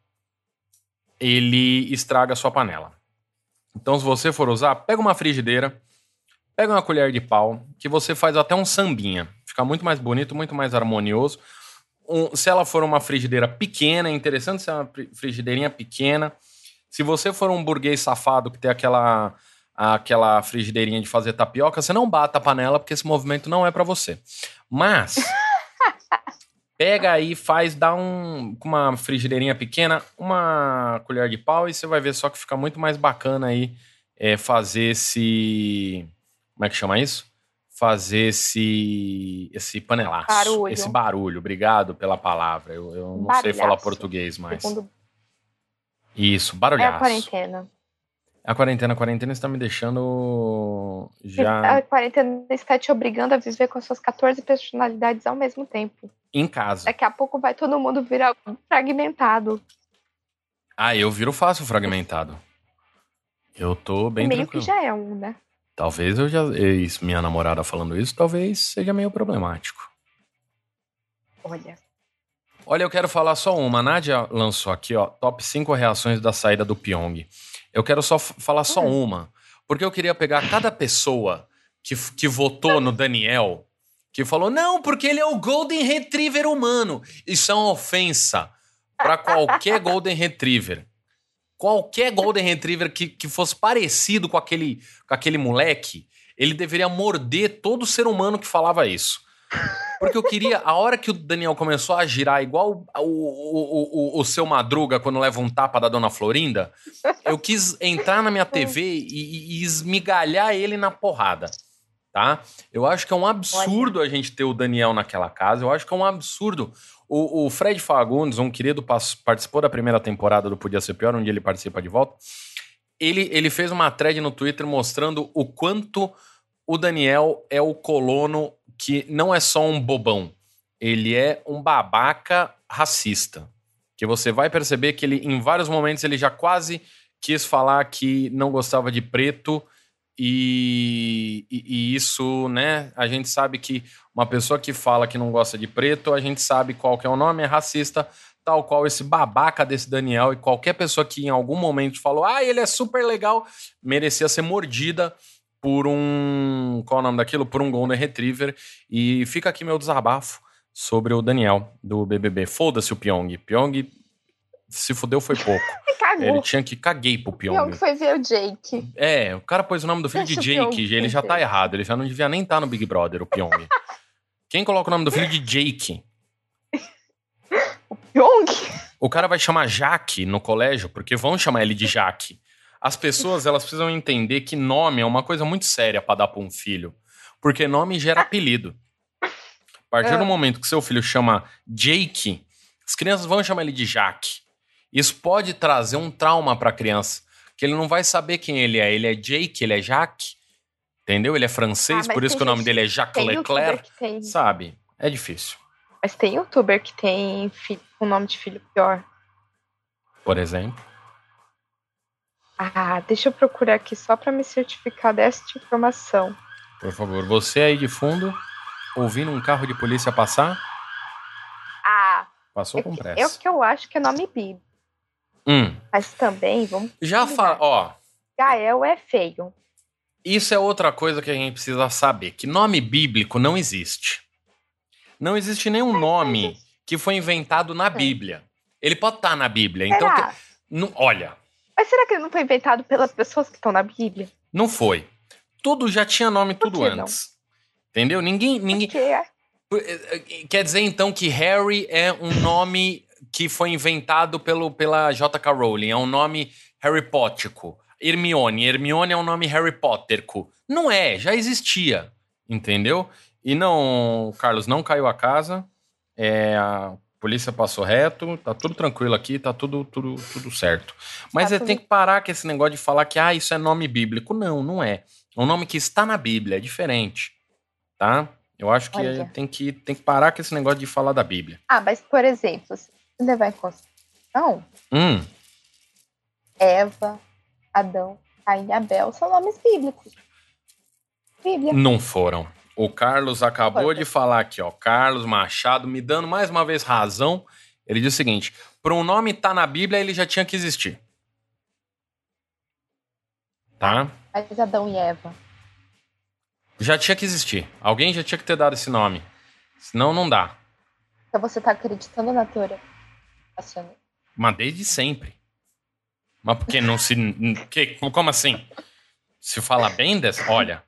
ele estraga a sua panela. Então, se você for usar, pega uma frigideira, pega uma colher de pau, que você faz até um sambinha. Fica muito mais bonito, muito mais harmonioso. Um, se ela for uma frigideira pequena, é interessante ser uma frigideirinha pequena. Se você for um burguês safado que tem aquela aquela frigideirinha de fazer tapioca, você não bata a panela porque esse movimento não é para você. Mas pega aí, faz, dá um com uma frigideirinha pequena, uma colher de pau e você vai ver só que fica muito mais bacana aí é, fazer esse, como é que chama isso? Fazer esse esse panelaço, esse Barulho. barulho. Obrigado pela palavra. Eu, eu não sei falar Barulhaço. português mais. Segundo. Isso, É a barulhaço. quarentena. A quarentena, a quarentena está me deixando já A quarentena está te obrigando a viver com as suas quatorze personalidades ao mesmo tempo. em casa. Daqui a pouco vai todo mundo virar fragmentado. Ah, eu viro fácil fragmentado. Eu tô E bem meio que tranquilo. já é um, né? Talvez eu já. Isso, minha namorada falando isso, talvez seja meio problemático. Olha. Olha, eu quero falar só uma. A Nádia lançou aqui, ó, top cinco reações da saída do Pyong. Eu quero só f- falar só Hum. uma, porque eu queria pegar cada pessoa que, f- que votou no Daniel, que falou, não, porque ele é o Golden Retriever humano. Isso é uma ofensa para qualquer Golden Retriever. Qualquer Golden Retriever que, que fosse parecido com aquele, com aquele moleque, ele deveria morder todo ser humano que falava isso. Porque eu queria, a hora que o Daniel começou a girar igual o, o, o, o seu Madruga quando leva um tapa da Dona Florinda, eu quis entrar na minha T V e, e esmigalhar ele na porrada, tá? Eu acho que é um absurdo a gente ter o Daniel naquela casa, eu acho que é um absurdo. O, o Fred Fagundes, um querido, participou da primeira temporada do Podia Ser Pior, onde ele participa de volta. Ele, ele fez uma thread no Twitter mostrando o quanto o Daniel é o colono que não é só um bobão, ele é um babaca racista, que você vai perceber que ele, em vários momentos, ele já quase quis falar que não gostava de preto e, e, e isso, né, a gente sabe que uma pessoa que fala que não gosta de preto, a gente sabe qual que é o nome, é racista, tal qual esse babaca desse Daniel, e qualquer pessoa que em algum momento falou, ah, ele é super legal, merecia ser mordida por um, qual é o nome daquilo? Por um Golden Retriever. E fica aqui meu desabafo sobre o Daniel do B B B. Foda-se o Pyong. Pyong se fudeu foi pouco. Cagou. Ele tinha que caguei pro Pyong. Pyong foi ver o Jake. É, o cara pôs o nome do filho Deixa de o Pyong Jake, ele já tá viver. errado, ele já não devia nem estar no Big Brother, o Pyong. Quem coloca o nome do filho de Jake? O Pyong? O cara vai chamar Jaque no colégio, porque vão chamar ele de Jaque. As pessoas, elas precisam entender que nome é uma coisa muito séria pra dar pra um filho. Porque nome gera apelido. A partir do momento que seu filho chama Jake, as crianças vão chamar ele de Jaque. Isso pode trazer um trauma pra criança, que ele não vai saber quem ele é. Ele é Jake, ele é Jacques, entendeu? Ele é francês, Ah, por isso que o nome dele é Jacques tem youtuber Leclerc, que tem- sabe? É difícil. Mas tem youtuber que tem filho, um nome de filho pior. Por exemplo. Ah, deixa eu procurar aqui só pra me certificar dessa informação. Por favor, você aí de fundo, ouvindo um carro de polícia passar, Ah, passou é, com que, pressa. é o que eu acho que é nome bíblico. Hum, Mas também, vamos... já fala, ó, Gael é feio. isso é outra coisa que a gente precisa saber, que nome bíblico não existe. Não existe nenhum nome que foi inventado na Bíblia. Ele pode estar na Bíblia, então... Será? te- não, olha, Mas será que ele não foi inventado pelas pessoas que estão na Bíblia? não foi. Tudo já tinha nome Por tudo que não? antes. Entendeu? Ninguém, ninguém... Porque Quer dizer, então, que Harry é um nome que foi inventado pelo, pela J K. Rowling. É um nome Harry Pottico. Hermione. Hermione é um nome Harry Potterco. Não é, já existia. Entendeu? E não, Carlos, não caiu a casa. É, a polícia passou reto. Tá tudo tranquilo aqui, tá tudo, tudo, tudo certo. Mas Tá você tudo- tem que parar com esse negócio de falar que ah, isso é nome bíblico. Não, não é. É um nome que está na Bíblia, é diferente. Tá? Eu acho que Olha. tem que tem que parar com esse negócio de falar da Bíblia. Ah, mas, por exemplo, se você levar em consideração, Hum, Eva, Adão, Caim e Abel são nomes bíblicos. Bíblia. não foram. O Carlos acabou Foram. de falar aqui, ó. Carlos Machado me dando mais uma vez razão. Ele diz o seguinte: para um nome estar na Bíblia, ele já tinha que existir. Tá? Mas Adão e Eva. Já tinha que existir. Alguém já tinha que ter dado esse nome. Senão não dá. Então você tá acreditando na teoria racional. Mas desde sempre. Mas por que não se. Que, como assim? Se fala bem dessa. Olha.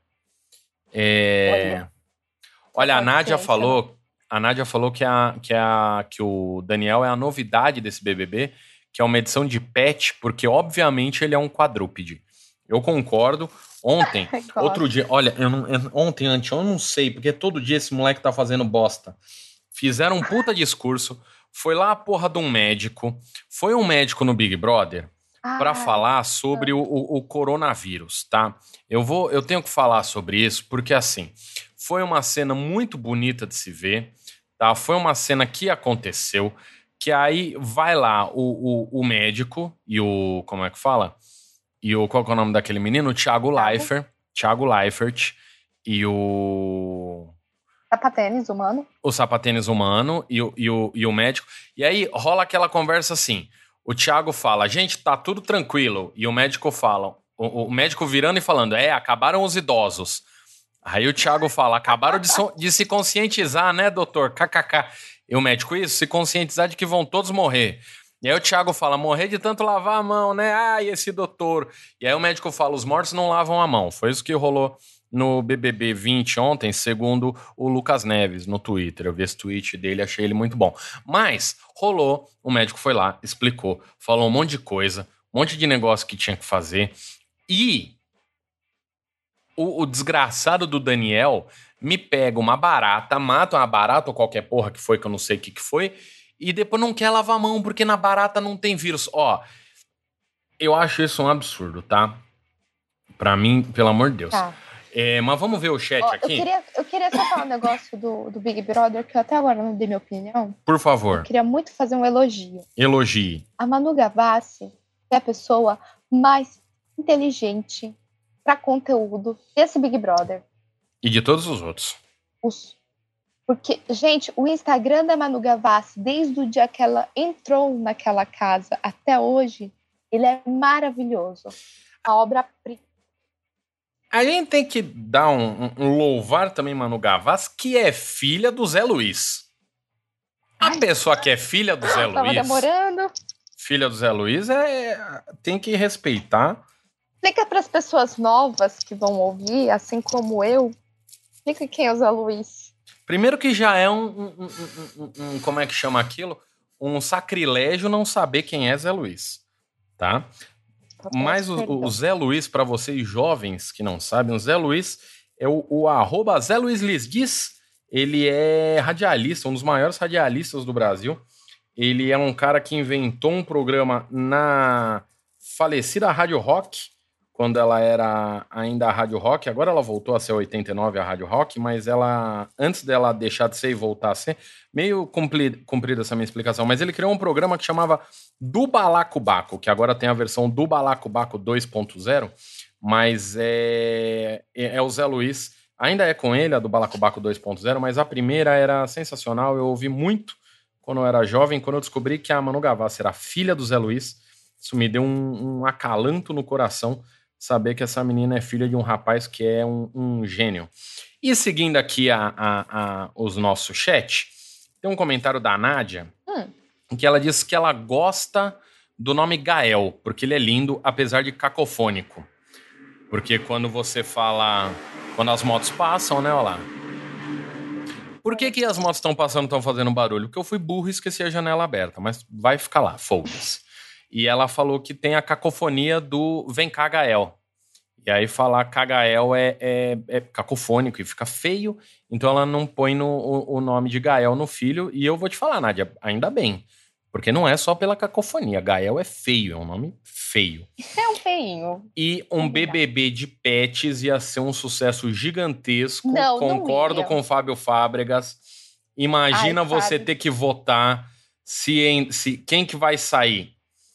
É. Olha. Olha, a Pode Nádia ser, falou. A Nádia falou que, a, que, a, que o Daniel é a novidade desse B B B, que é uma edição de pet, porque obviamente ele é um quadrúpede. Eu concordo. Ontem, Gosto. outro dia, olha, eu não, eu- ontem, antes, eu não sei, porque todo dia esse moleque tá fazendo bosta. Fizeram um puta discurso, foi lá a porra de um médico, foi um médico no Big Brother pra Ah, falar sobre o, o- o coronavírus, tá? Eu vou, eu tenho que falar sobre isso, porque assim, foi uma cena muito bonita de se ver, tá? Foi uma cena que aconteceu, que aí vai lá o, o, o médico e o, como é que fala? E o, qual que é o nome daquele menino? O Thiago Thiago. Leifert, Thiago Leifert e o sapatênis humano. o sapatênis humano e o, e, o, e o médico. E aí rola aquela conversa assim. O Thiago fala, gente, tá tudo tranquilo. E o médico fala, o, o médico virando e falando, é, acabaram os idosos. Aí o Thiago fala, acabaram de, so- de se conscientizar, né, doutor? K K K. E o médico, isso, se conscientizar de que vão todos morrer. E aí o Thiago fala, morrer de tanto lavar a mão, né? Ai, esse doutor. E aí o médico fala, os mortos não lavam a mão. Foi isso que rolou no B B B vinte ontem, segundo o Lucas Neves no Twitter. Eu vi esse tweet dele, achei ele muito bom. Mas rolou, o médico foi lá, explicou, falou um monte de coisa, um monte de negócio que tinha que fazer. E o, o desgraçado do Daniel me pega uma barata, mata uma barata ou qualquer porra que foi, que eu não sei o que, que foi, e depois não quer lavar a mão porque na barata não tem vírus. Ó, eu acho isso um absurdo, tá? Pra mim, pelo amor de Deus. Tá. É, mas vamos ver o chat Ó, aqui? Eu queria, eu queria só falar um negócio do, do Big Brother, que eu até agora não dei minha opinião. Por Eu favor, queria muito fazer um elogio. elogie. A Manu Gavassi é a pessoa mais inteligente para conteúdo desse Big Brother. E de todos os outros. Os... Porque, gente, o Instagram da Manu Gavassi, desde o dia que ela entrou naquela casa até hoje, ele é maravilhoso. A obra-prima. A gente tem que dar um, um- um louvar também Manu Gavassi, que é filha do Zé Luiz. A Ai. pessoa que é filha do Zé Tava Luiz, demorando. filha do Zé Luiz, é, tem que respeitar. Explica para as pessoas novas que vão ouvir, assim como eu, explica quem é o Zé Luiz. Primeiro que já é um, um- um- um- um- um- como é que chama aquilo? Um sacrilégio não saber quem é Zé Luiz, tá? Mas o, o Zé Luiz, para vocês jovens que não sabem, o Zé Luiz é o, o arroba Zé Luiz Lhes Diz. Ele é radialista, um dos maiores radialistas do Brasil. Ele é um cara que inventou um programa na falecida Rádio Rock, quando ela era ainda a Rádio Rock. Agora ela voltou a ser oitenta e nove a Rádio Rock, mas ela, antes dela deixar de ser e voltar a ser, meio compli- comprida essa minha explicação, mas ele criou um programa que chamava Do Balacobaco, que agora tem a versão do Balacobaco dois ponto zero, mas é, é, é o Zé Luiz. Ainda é com ele, a do Balacobaco dois ponto zero, mas a primeira era sensacional, eu ouvi muito quando eu era jovem. Quando eu descobri que a Manu Gavassi era filha do Zé Luiz, isso me deu um, um acalanto no coração, saber que essa menina é filha de um rapaz que é um, um gênio. E seguindo aqui a, a, a, os nossos chat, tem um comentário da Nádia, Hum. em que ela diz que ela gosta do nome Gael, porque ele é lindo, apesar de cacofônico. Porque quando você fala... Quando as motos passam, né, olha lá. Por que, que as motos estão passando e estão fazendo barulho? Porque eu fui burro e esqueci a janela aberta, mas vai ficar lá, foda-se. E ela falou que tem a cacofonia do Vem cá, Gael. E aí falar Cagael é, é, é cacofônico e fica feio, então ela não põe no, o, o nome de Gael no filho. E eu vou te falar, Nádia, ainda bem. Porque não é só pela cacofonia. Gael é feio, é um nome feio. É um feinho. E um B B B de pets ia ser um sucesso gigantesco. Não, Concordo não ia. com o Fábio Fábregas. Imagina Ai, você Fábio. ter que votar se, em- se quem que vai sair.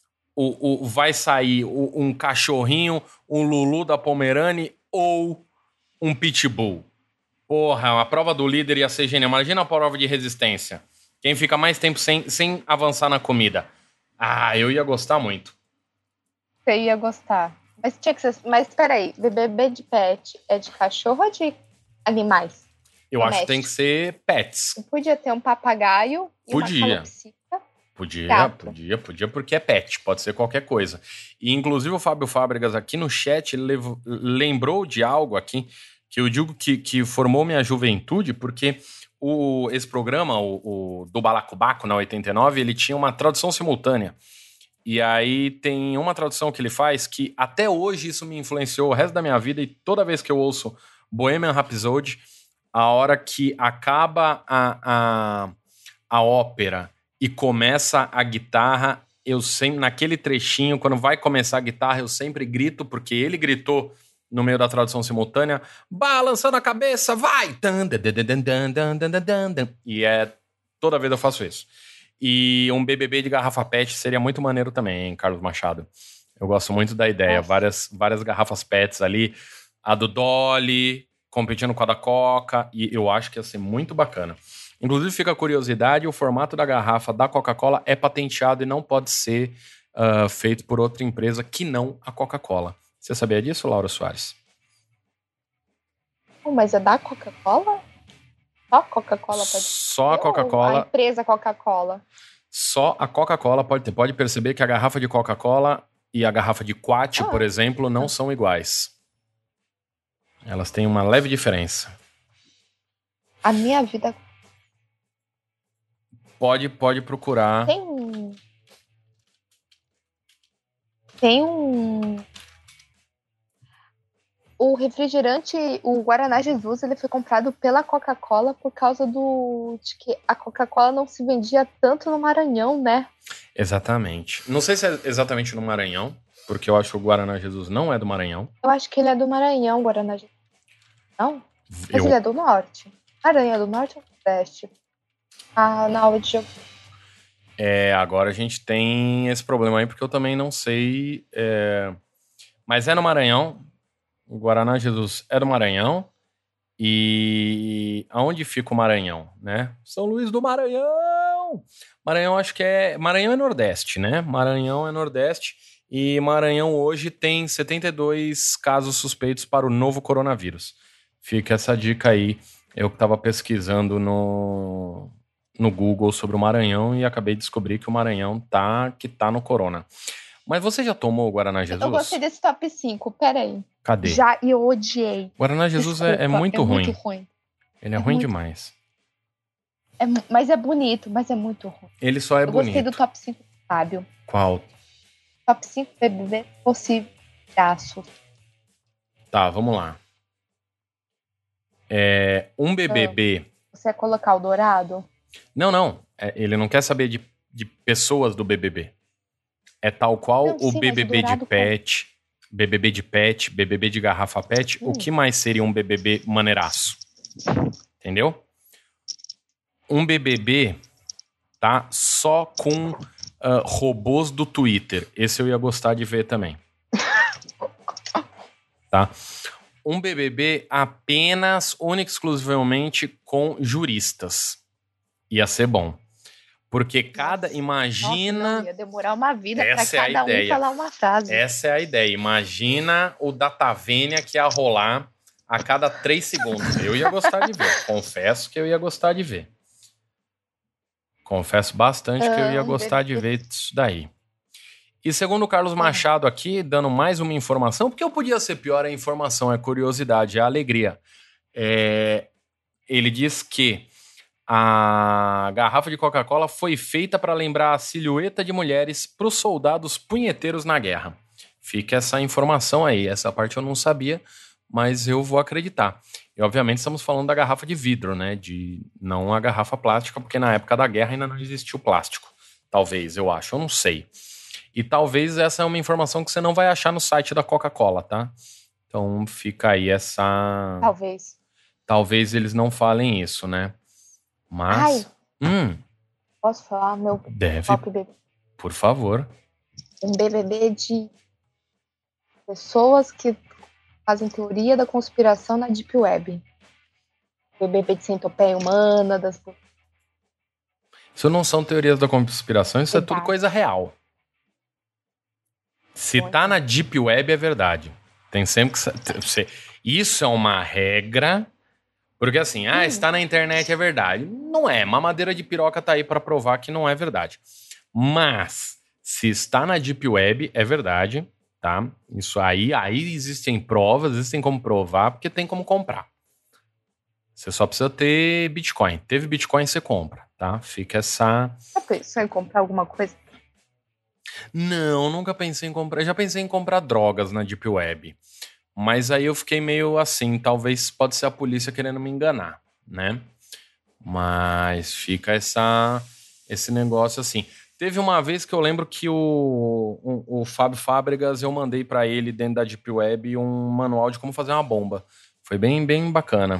O, o, vai sair o- um cachorrinho, um Lulu da Pomerane ou um Pitbull. Porra, a prova do líder ia ser genial. Imagina a prova de resistência. Quem fica mais tempo sem, sem avançar na comida. Ah, eu ia gostar muito. Você ia gostar. Mas tinha que ser. Mas peraí, B B B de pet é de cachorro ou de animais? Eu acho que tem que ser pets. Não podia ter um papagaio e Podia. uma calopsita. Podia, Gato. podia, podia, porque é pet, pode ser qualquer coisa. E inclusive o Fábio Fábregas aqui no chat ele lev- lembrou de algo aqui que eu digo que, que formou minha juventude, porque o, esse programa, o, o do Balacobaco, na oitenta e nove, ele tinha uma tradução simultânea. E aí tem uma tradução que ele faz que até hoje isso me influenciou o resto da minha vida, e toda vez que eu ouço Bohemian Rhapsody, a hora que acaba a, a, a ópera e começa a guitarra, eu sempre, naquele trechinho, quando vai começar a guitarra, eu sempre grito, porque ele gritou no meio da tradução simultânea, balançando a cabeça, vai! Tan, dan, dan, dan, dan, dan, dan, dan, dan. E é, toda vez eu faço isso. E um B B B de garrafa pet seria muito maneiro também, hein, Carlos Machado? Eu gosto muito da ideia, várias, várias garrafas pets ali, a do Dolly, competindo com a da Coca, e eu acho que ia ser muito bacana. Inclusive, fica a curiosidade, o formato da garrafa da Coca-Cola é patenteado e não pode ser uh, feito por outra empresa que não a Coca-Cola. Você sabia disso, Laura Soares? Oh, mas é da Coca-Cola? Só a Coca-Cola pode Só a ter, Coca-Cola. ou a empresa Coca-Cola. Só a Coca-Cola pode ter. Pode perceber que a garrafa de Coca-Cola e a garrafa de Quat, Ah. por exemplo, não são iguais. Elas têm uma leve diferença. A minha vida Pode, pode procurar. tem um. Tem um. O refrigerante, o Guaraná Jesus, ele foi comprado pela Coca-Cola por causa do de que a Coca-Cola não se vendia tanto no Maranhão, né? Exatamente. Não sei se é exatamente no Maranhão, porque eu acho que o Guaraná Jesus não é do Maranhão. Eu acho que ele é do Maranhão, Guaraná Jesus. Não? Mas Eu... ele é do norte. Aranha é do norte ou do nordeste? Ah, na aula de geografia. É, agora a gente tem esse problema aí, porque eu também não sei. É... Mas é no Maranhão. O Guaraná Jesus é do Maranhão. E aonde fica o Maranhão, né? São Luís do Maranhão! Maranhão acho que é... Maranhão é Nordeste, né? Maranhão é Nordeste. E Maranhão hoje tem setenta e dois casos suspeitos para o novo coronavírus. Fica essa dica aí. Eu que estava pesquisando no, no Google sobre o Maranhão e acabei de descobrir que o Maranhão tá, que tá no corona. Mas você já tomou o Guaraná Jesus? Eu gostei desse top cinco, peraí. Cadê? Já, e eu odiei. Guaraná Jesus Desculpa, é, é muito é ruim. muito ruim. Ele é, É ruim muito- demais. É, mu- mas é bonito, mas é muito ruim. Ele só é eu bonito. gostei do top cinco do Fábio. Qual? Top cinco B B B possível. Braço. Tá, vamos lá. É, um B B B... Você ia colocar o Dourado? Não, não. É, ele não quer saber de, de pessoas do B B B. É tal qual Não, o sim, B B B mas o de Dourado pet, B B B de pet, B B B de garrafa pet. Hum. O que mais seria um B B B maneiraço? Entendeu? Um B B B, tá? Só com uh, robôs do Twitter. Esse eu ia gostar de ver também. Tá? Um B B B apenas, única e exclusivamente com juristas. Ia ser bom. Porque cada, Nossa. imagina... Nossa, não, ia demorar uma vida pra Essa é a cada um ideia. falar uma frase. Essa é a ideia. Imagina o Datavênia que ia rolar a cada três segundos. Eu ia gostar de ver. Confesso que eu ia gostar de ver. Confesso bastante que eu ia Ah, um gostar B B B. de ver isso daí. E segundo o Carlos Machado aqui, dando mais uma informação, porque eu podia ser pior, a informação é curiosidade, é alegria. É, ele diz que a garrafa de Coca-Cola foi feita para lembrar a silhueta de mulheres para os soldados punheteiros na guerra. Fica essa informação aí. Essa parte eu não sabia, mas eu vou acreditar. E obviamente estamos falando da garrafa de vidro, né? De não a garrafa plástica, porque na época da guerra ainda não existia o plástico. Talvez, eu acho, eu não sei. E talvez essa é uma informação que você não vai achar no site da Coca-Cola, tá? Então fica aí essa... Talvez. Talvez eles não falem isso, né? Mas... Ai. Hum, Posso falar meu deve, top B B B? por favor. Um B B B de pessoas que fazem teoria da conspiração na Deep Web. B B B de centopeia humana, das... Isso não são teorias da conspiração, isso é Verdade. tudo coisa real. Se tá na Deep Web, é verdade. Tem sempre que... sa- você- Isso é uma regra... Porque assim, ah, está na internet, é verdade. Não é, mamadeira de piroca tá aí para provar que não é verdade. Mas, se está na Deep Web, é verdade, tá? Isso aí, aí existem provas, existem como provar, porque tem como comprar. Você só precisa ter Bitcoin. Teve Bitcoin, você compra, tá? Fica essa... Já pensou em comprar alguma coisa? Não, nunca pensei em comprar. Já pensei em comprar drogas na Deep Web. Mas aí eu fiquei meio assim, talvez pode ser a polícia querendo me enganar, né? Mas fica essa, esse negócio assim. Teve uma vez que eu lembro que o, o, o Fábio Fábregas, eu mandei pra ele dentro da Deep Web um manual de como fazer uma bomba. Foi bem, bem bacana.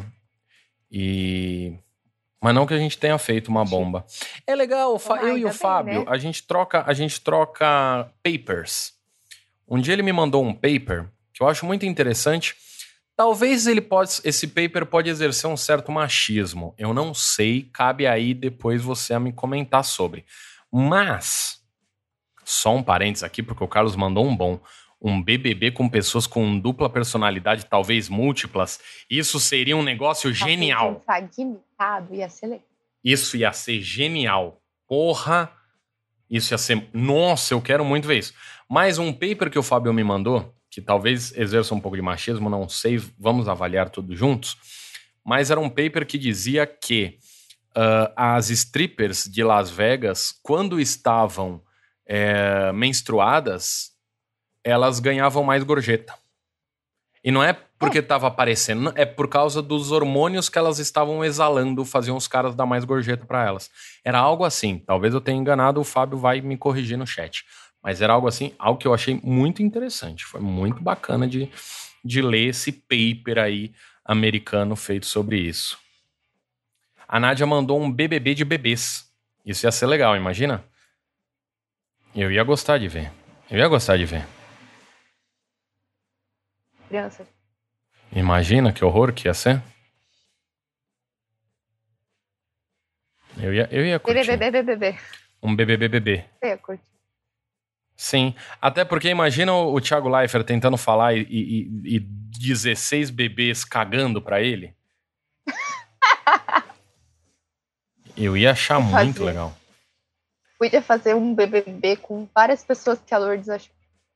E... Mas não que a gente tenha feito uma bomba. É legal, Fa- Ah, eu e ainda o bem, Fábio, né? a gente troca, a gente troca papers. Um dia ele me mandou um paper que eu acho muito interessante. Talvez ele pode, esse paper pode exercer um certo machismo. Eu não sei, cabe aí depois você a me comentar sobre. Mas, só um parênteses aqui, porque o Carlos mandou um bom. Um B B B com pessoas com dupla personalidade, talvez múltiplas. Isso seria um negócio genial. Um fragmentado ia ser legal. Isso ia ser genial. Porra, isso ia ser... Nossa, eu quero muito ver isso. Mais um paper que o Fábio me mandou, que talvez exerça um pouco de machismo, não sei, vamos avaliar tudo juntos, mas era um paper que dizia que uh, as strippers de Las Vegas, quando estavam é, menstruadas, elas ganhavam mais gorjeta. E não é porque estava aparecendo, é por causa dos hormônios que elas estavam exalando, faziam os caras dar mais gorjeta para elas. Era algo assim, talvez eu tenha enganado, o Fábio vai me corrigir no chat. Mas era algo assim, algo que eu achei muito interessante. Foi muito bacana de, de ler esse paper aí americano feito sobre isso. A Nádia mandou um B B B de bebês. Isso ia ser legal, imagina? Eu ia gostar de ver. Eu ia gostar de ver. Criança. Imagina que horror que ia ser. Eu ia, eu ia curtir. B B B, B B B. Um B B B B B. Eu ia curtir. Sim. Até porque imagina o, o Thiago Leifert tentando falar e, e, e dezesseis bebês cagando pra ele. Eu ia achar Vou muito fazer. legal. Podia fazer um B B B com várias pessoas que a Lourdes achou.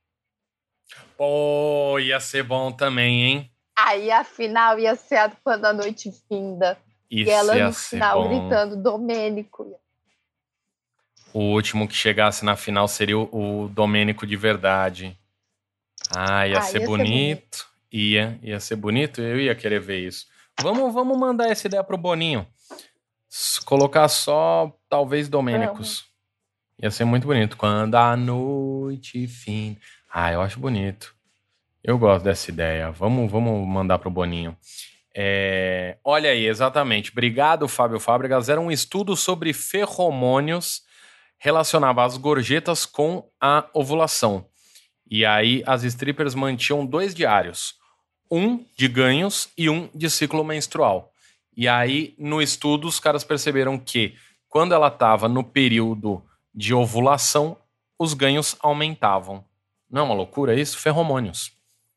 Pô, ia ser bom também, hein? Aí a final ia ser a quando a noite finda. Isso e ela ia no ser final bom. gritando Domênico. O último que chegasse na final seria o, o Domênico de verdade. Ah, ia, Ah, ser, ia ser bonito. bonito. Ia, ia ser bonito. Eu ia querer ver isso. Vamos, vamos mandar essa ideia pro Boninho. S- Colocar só, talvez, Domênicos. Ia ser muito bonito. Quando a noite fim. Ah, eu acho bonito. Eu gosto dessa ideia. Vamos, vamos mandar pro Boninho. É, olha aí, exatamente. Obrigado, Fábio Fábregas. Era um estudo sobre feromônios relacionava as gorjetas com a ovulação. E aí as strippers mantinham dois diários. Um de ganhos e um de ciclo menstrual. E aí, no estudo, os caras perceberam que quando ela estava no período de ovulação, os ganhos aumentavam. Não é uma loucura isso? Feromônios.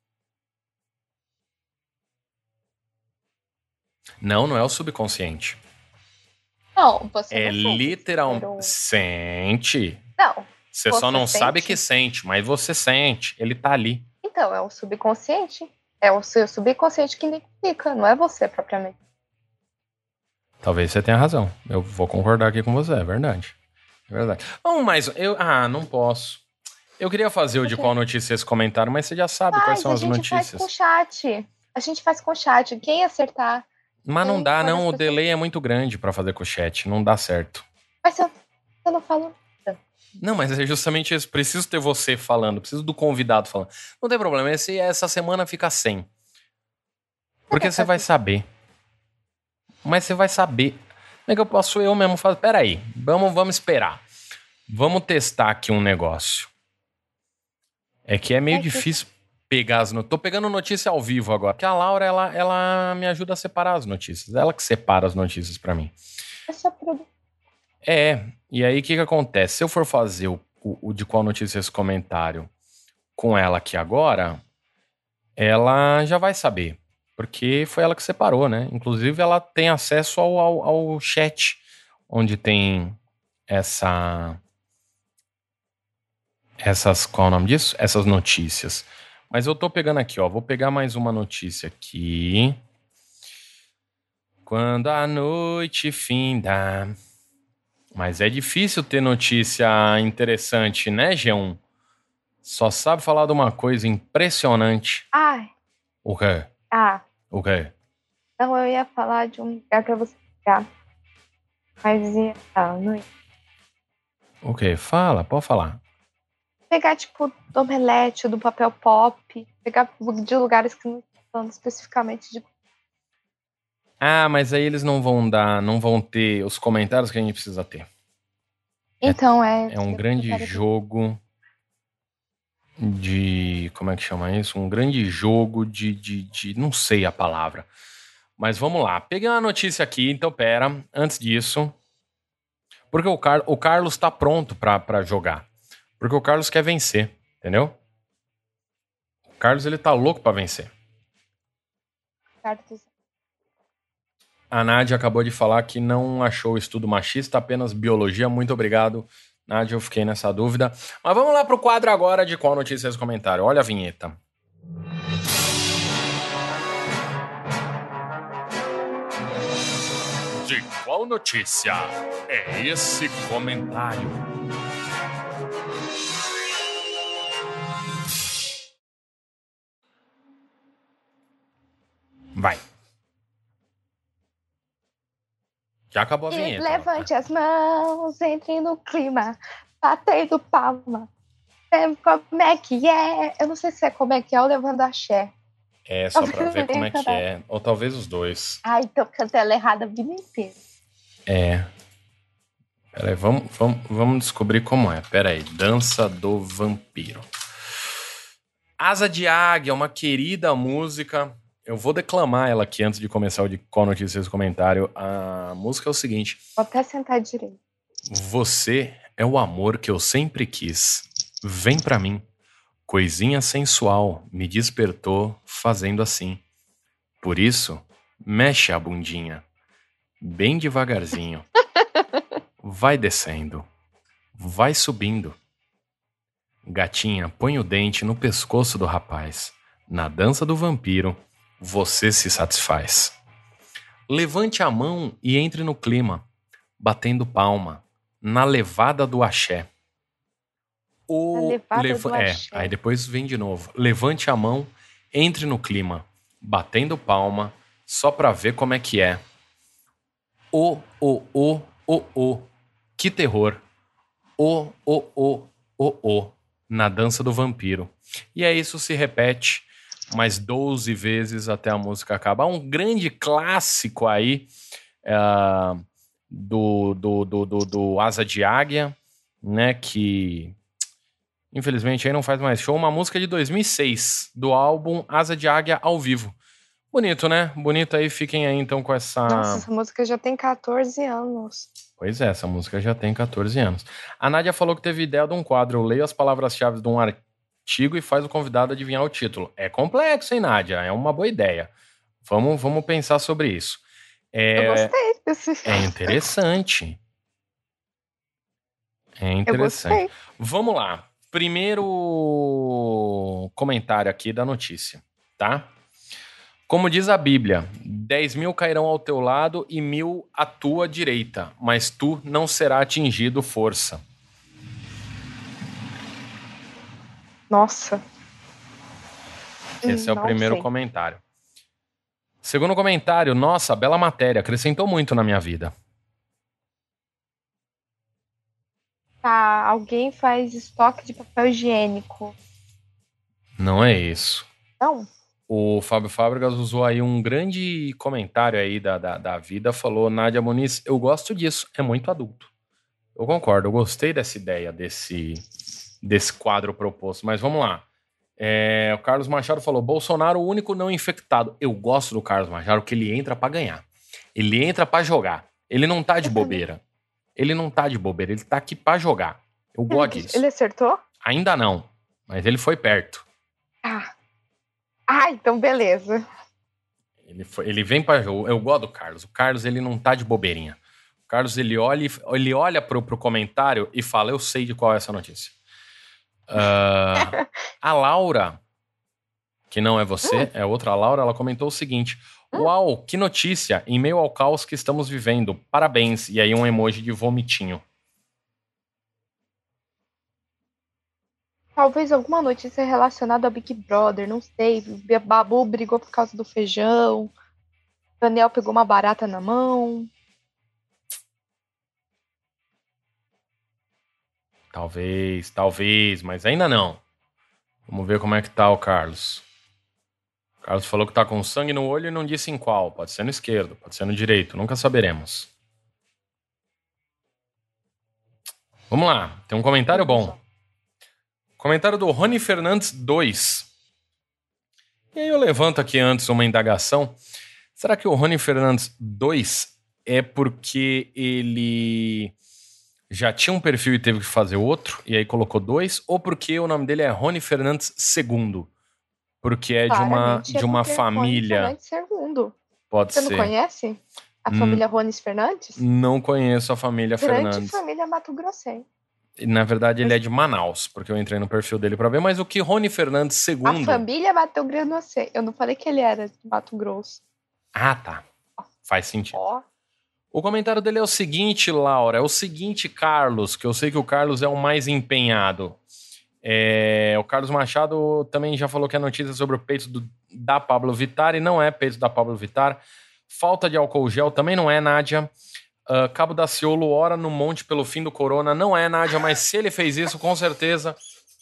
Não, não é o subconsciente. Não, você É não sente. literalmente... Pero- Sente. Não. Você Você só não sabe sente? que sente, mas você sente. Ele tá ali. Então, é o subconsciente. É o seu subconsciente que identifica, não é você propriamente. Talvez você tenha razão. Eu vou concordar aqui com você, é verdade. É verdade. Não, mas eu... Ah, não posso. Eu queria fazer o de qual notícia esse comentário, mas você já sabe quais Mas são a as gente notícias. faz com chat. A gente faz com chat. Quem acertar. Mas não quem dá, for não. das O pessoas- delay é muito grande pra fazer com o chat. Não dá certo. Mas eu, eu não falo. Não, mas é justamente isso. Preciso ter você falando. Preciso do convidado falando. Não tem problema. Esse, essa semana fica sem. Porque você vai saber. Mas você vai saber. Como é que eu posso eu mesmo fazer? Peraí. Vamos, vamos esperar. Vamos testar aqui um negócio. É que é meio É que- difícil pegar as notícias. Tô pegando notícia ao vivo agora. Porque a Laura, ela, ela me ajuda a separar as notícias. Ela que separa as notícias pra mim. É só produto. É, e aí o que que acontece? Se eu for fazer o, o, o de qual notícia esse comentário com ela aqui agora, ela já vai saber. Porque foi ela que separou, né? Inclusive ela tem acesso ao, ao, ao chat, onde tem essa... Essas, qual é o nome disso? Essas notícias. Mas eu tô pegando aqui, ó. Vou pegar mais uma notícia aqui. Quando a noite finda. Mas é difícil ter notícia interessante, né, G um? Só sabe falar de uma coisa impressionante. Ai, O quê? ah. O quê? Então eu ia falar de um lugar pra você pegar. Mas ia. Ah, não ia. O quê? Fala, pode falar. Pegar, tipo, do Omelete, do Papel Pop. Pegar de lugares que não estão falando especificamente de. Ah, mas aí eles não vão dar, não vão ter os comentários que a gente precisa ter. Então é. É um grande jogo de... Como é que chama isso? Um grande jogo de, de, de... Não sei a palavra. Mas vamos lá. Peguei uma notícia aqui, então pera. Antes disso... Porque o, Car... o Carlos tá pronto pra, pra jogar. Porque o Carlos quer vencer, entendeu? O Carlos, ele tá louco pra vencer. A Nádia acabou de falar que não achou o estudo machista, apenas biologia. Muito obrigado, Nádia, eu fiquei nessa dúvida. Mas vamos lá pro quadro agora de qual notícia é esse comentário. Olha a vinheta. De qual notícia é esse comentário? Vai. Já acabou a E vinheta. levante as mãos, entre no clima, batendo palma. É, como é que é? Eu não sei se é como é que é o levando axé. É, só pra ver como é que é. Ou talvez os dois. Ai, tô cantando ela errada a vida inteira. É. Peraí, vamos, vamos, vamos descobrir como é. Peraí, Dança do Vampiro. Asa de Águia, uma querida música. Eu vou declamar ela aqui antes de começar o de Qual Notícias Comentário. A música é o seguinte. Vou até sentar direito. Você é o amor que eu sempre quis. Vem pra mim. Coisinha sensual me despertou fazendo assim. Por isso, mexe a bundinha. Bem devagarzinho. Vai descendo. Vai subindo. Gatinha, põe o dente no pescoço do rapaz. Na dança do vampiro, você se satisfaz. Levante a mão e entre no clima, batendo palma, na levada do axé. O Na levada leva... do É, axé. aí depois vem de novo. Levante a mão, entre no clima, batendo palma, só pra ver como é que é. O, o, o, o, o. Que terror. O, o, o, o, o. Na dança do vampiro. E aí isso se repete mais doze vezes até a música acabar. Um grande clássico aí uh, do, do, do, do, do Asa de Águia, né? Que infelizmente aí não faz mais show. Uma música de dois mil e seis, do álbum Asa de Águia ao vivo. Bonito, né? Bonito aí. Fiquem aí então com essa... Nossa, essa música já tem catorze anos. Pois é, essa música já tem catorze anos. A Nádia falou que teve ideia de um quadro. Eu leio as palavras-chave de um artigo e faz o convidado adivinhar o título. É complexo, hein, Nádia? É uma boa ideia. Vamos, vamos pensar sobre isso. É, Eu gostei desse. É interessante. É Eu interessante. gostei. Vamos lá. Primeiro comentário aqui da notícia, tá? Como diz a Bíblia, dez mil cairão ao teu lado e mil à tua direita, mas tu não será atingido força. Nossa. Esse é o Não primeiro sei. comentário. Segundo comentário, nossa, bela matéria, acrescentou muito na minha vida. Tá, alguém faz estoque de papel higiênico. Não é isso. Não? O Fábio Fábricas usou aí um grande comentário aí da, da, da vida, falou, Nádia Muniz, eu gosto disso, é muito adulto. Eu concordo, eu gostei dessa ideia, desse, desse quadro proposto, mas vamos lá. É, o Carlos Machado falou, Bolsonaro o único não infectado. Eu gosto do Carlos Machado porque ele entra pra ganhar. Ele entra pra jogar. Ele não tá de bobeira. Ele não tá de bobeira, ele tá aqui pra jogar. Eu gosto Ele, disso. ele acertou? Ainda não, mas ele foi perto. Ah. Ah, então beleza. Ele, foi, ele vem pra jogo. Eu gosto do Carlos. O Carlos, ele não tá de bobeirinha. O Carlos, ele olha, ele olha pro, pro comentário e fala, eu sei de qual é essa notícia. Uh, a Laura, que não é você, hum. é outra Laura, ela comentou o seguinte, hum. uau, que notícia, em meio ao caos que estamos vivendo, parabéns, e aí um emoji de vomitinho. Talvez alguma notícia relacionada ao Big Brother, não sei, Babu brigou por causa do feijão, Daniel pegou uma barata na mão. Talvez, talvez, mas ainda não. Vamos ver como é que tá o Carlos. O Carlos falou que tá com sangue no olho e não disse em qual. Pode ser no esquerdo, pode ser no direito. Nunca saberemos. Vamos lá. Tem um comentário bom. Comentário do Rony Fernandes dois. E aí eu levanto aqui antes uma indagação. Será que o Rony Fernandes dois é porque ele... já tinha um perfil e teve que fazer outro, e aí colocou dois, ou porque o nome dele é Rony Fernandes segundo? Porque é Claramente de uma, de uma é família... Rony Fernandes segundo. Pode Você ser. Você não conhece a família hum, Rones Fernandes? Não conheço a família Grande Fernandes. Grande família Mato Grossense. Na verdade, ele é de Manaus, porque eu entrei no perfil dele pra ver, mas o que Rony Fernandes segundo... A família Mato Grossense. Eu não falei que ele era de Mato Grosso. Ah, tá. Faz sentido. Ó. O comentário dele é o seguinte, Laura, é o seguinte, Carlos, que eu sei que o Carlos é o mais empenhado. É, o Carlos Machado também já falou que a notícia sobre o peito do, da Pablo Vittar, e não é peito da Pablo Vittar. Falta de álcool gel também não é, Nádia. Uh, Cabo Daciolo ora no monte pelo fim do corona, não é, Nádia, mas se ele fez isso, com certeza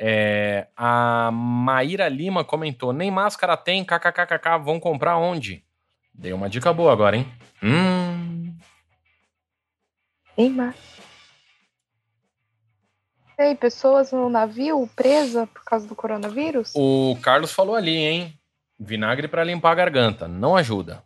É, a Maíra Lima comentou, nem máscara tem, kkkk, vão comprar onde? Dei uma dica boa agora, hein? Hum... Nem máscara. Tem pessoas no navio presa por causa do coronavírus? O Carlos falou ali, hein? Vinagre para limpar a garganta. Não ajuda.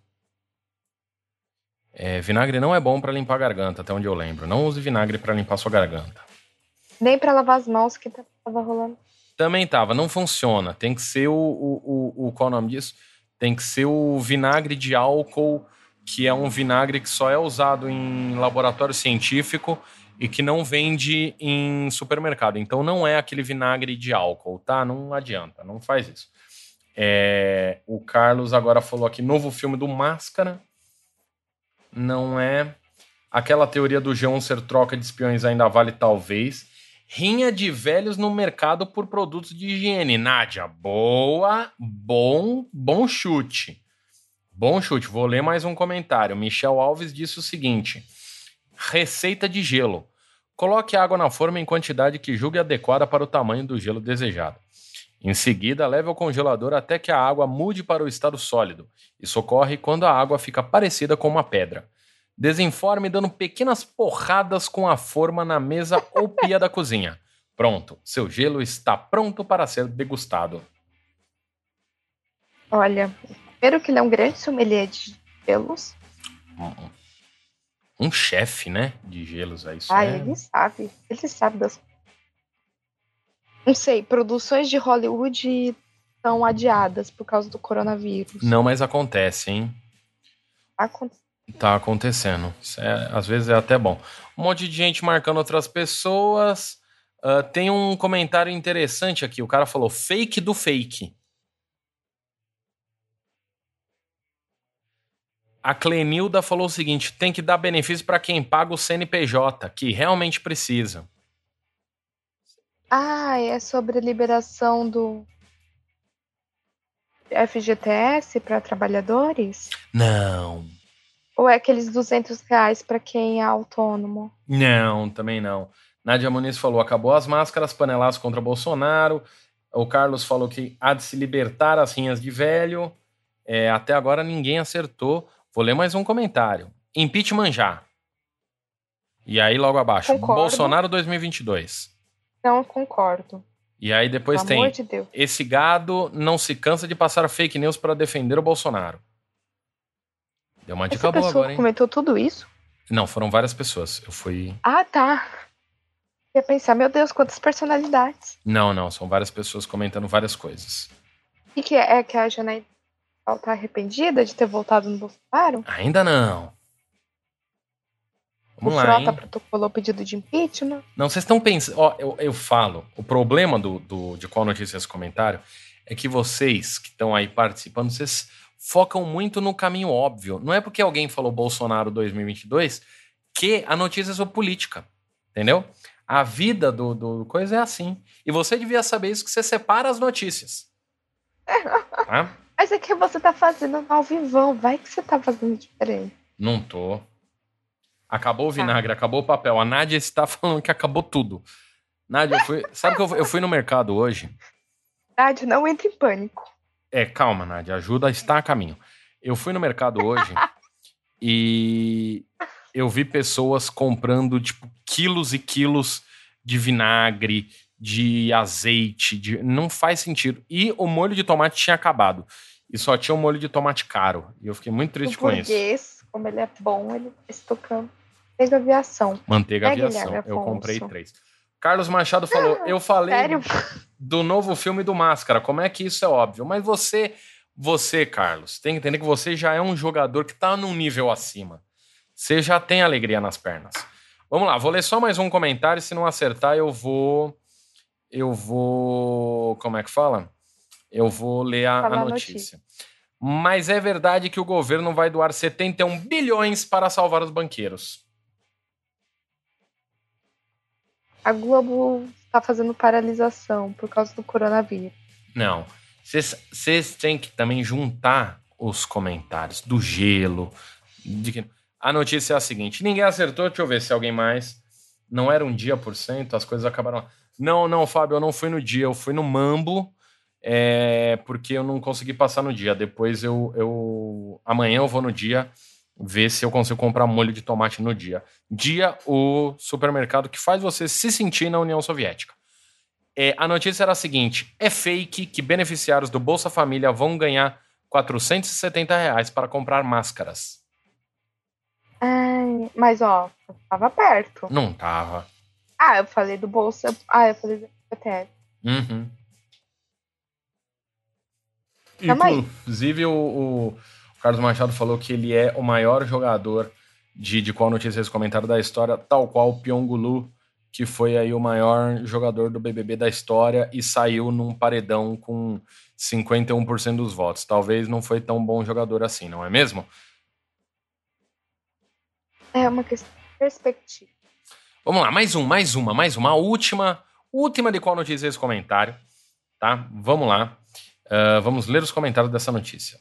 É, vinagre não é bom para limpar a garganta, até onde eu lembro. Não use vinagre para limpar sua garganta. Nem para lavar as mãos, que tava rolando. Também tava. Não funciona. Tem que ser o, o, o, o... Qual é o nome disso? Tem que ser o vinagre de álcool, que é um vinagre que só é usado em laboratório científico e que não vende em supermercado. Então não é aquele vinagre de álcool, tá? Não adianta, não faz isso. É, o Carlos agora falou aqui, novo filme do Máscara. Não é. Aquela teoria do G um ser troca de espiões ainda vale talvez. Rinha de velhos no mercado por produtos de higiene. Nádia, boa, bom, bom chute. Bom chute, vou ler mais um comentário. Michel Alves disse o seguinte... Receita de gelo. Coloque água na forma em quantidade que julgue adequada para o tamanho do gelo desejado. Em seguida, leve ao congelador até que a água mude para o estado sólido. Isso ocorre quando a água fica parecida com uma pedra. Desenforme dando pequenas porradas com a forma na mesa ou pia da cozinha. Pronto, seu gelo está pronto para ser degustado. Olha, primeiro que ele é um grande sommelier de gelos. Hum. Um chefe, né? De gelos, é isso. Ah, é... ele sabe. Ele sabe das... Não sei, produções de Hollywood estão adiadas por causa do coronavírus. Não, mas acontece, hein? Acontece. Tá acontecendo. Isso é, às vezes é até bom. Um monte de gente marcando outras pessoas. Uh, tem um comentário interessante aqui. O cara falou fake do fake. A Clenilda falou o seguinte, tem que dar benefício para quem paga o C N P J, que realmente precisa. Ah, é sobre a liberação do F G T S para trabalhadores? Não. Ou é aqueles duzentos reais para quem é autônomo? Não, também não. Nádia Muniz falou, acabou as máscaras, panelaço contra Bolsonaro. O Carlos falou que há de se libertar as rinhas de velho. É, até agora ninguém acertou. Vou ler mais um comentário. Impeachment já. E aí logo abaixo, Concordo. Bolsonaro dois mil e vinte e dois. Não concordo. E aí depois Pelo tem, amor de Deus. Esse gado não se cansa de passar fake news para defender o Bolsonaro. Deu uma dica Essa boa pessoa agora, hein? comentou tudo isso? Não, foram várias pessoas. Eu fui... Ah, tá. Eu ia pensar, meu Deus, quantas personalidades. Não, não, são várias pessoas comentando várias coisas. E que é, é que a Janaína tá arrependida de ter voltado no Bolsonaro? Ainda não. Vamos o lá, Frota hein? protocolou pedido de impeachment? Não, vocês estão pensando... Ó, eu, eu falo, o problema do, do, de qual notícia é esse comentário é que vocês que estão aí participando, vocês focam muito no caminho óbvio. Não é porque alguém falou Bolsonaro dois mil e vinte e dois que a notícia é sobre política. Entendeu? A vida do, do coisa é assim. E você devia saber isso, que você separa as notícias. Tá? Mas é que você tá fazendo ao vivão. Vai que você tá fazendo diferente. Não tô. Acabou o vinagre, ah. acabou o papel. A Nádia está falando que acabou tudo. Nádia, eu fui... sabe que eu, eu fui no mercado hoje? Nádia, não entre em pânico. É, calma, Nádia, ajuda a estar a caminho. Eu fui no mercado hoje e eu vi pessoas comprando, tipo, quilos e quilos de vinagre, de azeite, de... não faz sentido. E o molho de tomate tinha acabado. E só tinha um molho de tomate caro. E eu fiquei muito triste o com burguês, isso. Como ele é bom, ele tá estocando manteiga aviação. Manteiga é, aviação. Guilherme Eu comprei três. Carlos Machado falou, eu falei Sério? do novo filme do Máscara. Como é que isso é óbvio? Mas você, você, Carlos, tem que entender que você já é um jogador que tá num nível acima. Você já tem alegria nas pernas. Vamos lá, vou ler só mais um comentário. Se não acertar, eu vou... Eu vou... Como é que fala? Eu vou ler a, a notícia. notícia. Mas é verdade que o governo vai doar setenta e um bilhões para salvar os banqueiros. A Globo está fazendo paralisação por causa do coronavírus. Não. Vocês têm que também juntar os comentários do gelo. De que... A notícia é a seguinte. Ninguém acertou. Deixa eu ver se alguém mais... Não era um dia por cento. As coisas acabaram... Não, não, Fábio, eu não fui no dia, eu fui no Mambo, é, porque eu não consegui passar no dia. Depois eu, eu. Amanhã eu vou no dia ver se eu consigo comprar molho de tomate no dia. Dia, o supermercado que faz você se sentir na União Soviética. É, a notícia era a seguinte: é fake que beneficiários do Bolsa Família vão ganhar quatrocentos e setenta reais para comprar máscaras. Ai, mas, ó, eu tava perto. Não tava. Ah, eu falei do Bolsa. Ah, eu falei do P T F. Uhum. Tamo aí. Inclusive, o, o Carlos Machado falou que ele é o maior jogador de, de qual notícia esse comentário da história, tal qual o Pyongulu, que foi aí o maior jogador do B B B da história e saiu num paredão com cinquenta e um por cento dos votos. Talvez não foi tão bom jogador assim, não é mesmo? É uma questão de perspectiva. Vamos lá, mais um, mais uma, mais uma. A última, última de qual notícia esse comentário, tá? Vamos lá. Uh, vamos ler os comentários dessa notícia.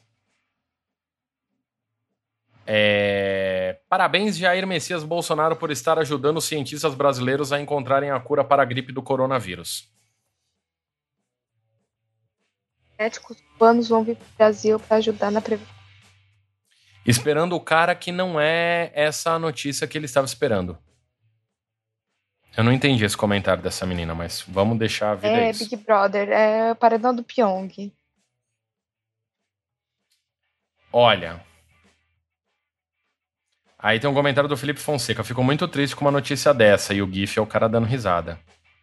É... Parabéns, Jair Messias Bolsonaro, por estar ajudando os cientistas brasileiros a encontrarem a cura para a gripe do coronavírus. Médicos cubanos vão vir para o Brasil para ajudar na prevenção. Esperando o cara que não é essa notícia que ele estava esperando. Eu não entendi esse comentário dessa menina, mas vamos deixar a vida É, isso. Big Brother, é o paredão do Pyong. Olha. Aí tem um comentário do Felipe Fonseca. Ficou muito triste com uma notícia dessa. E o GIF é o cara dando risada.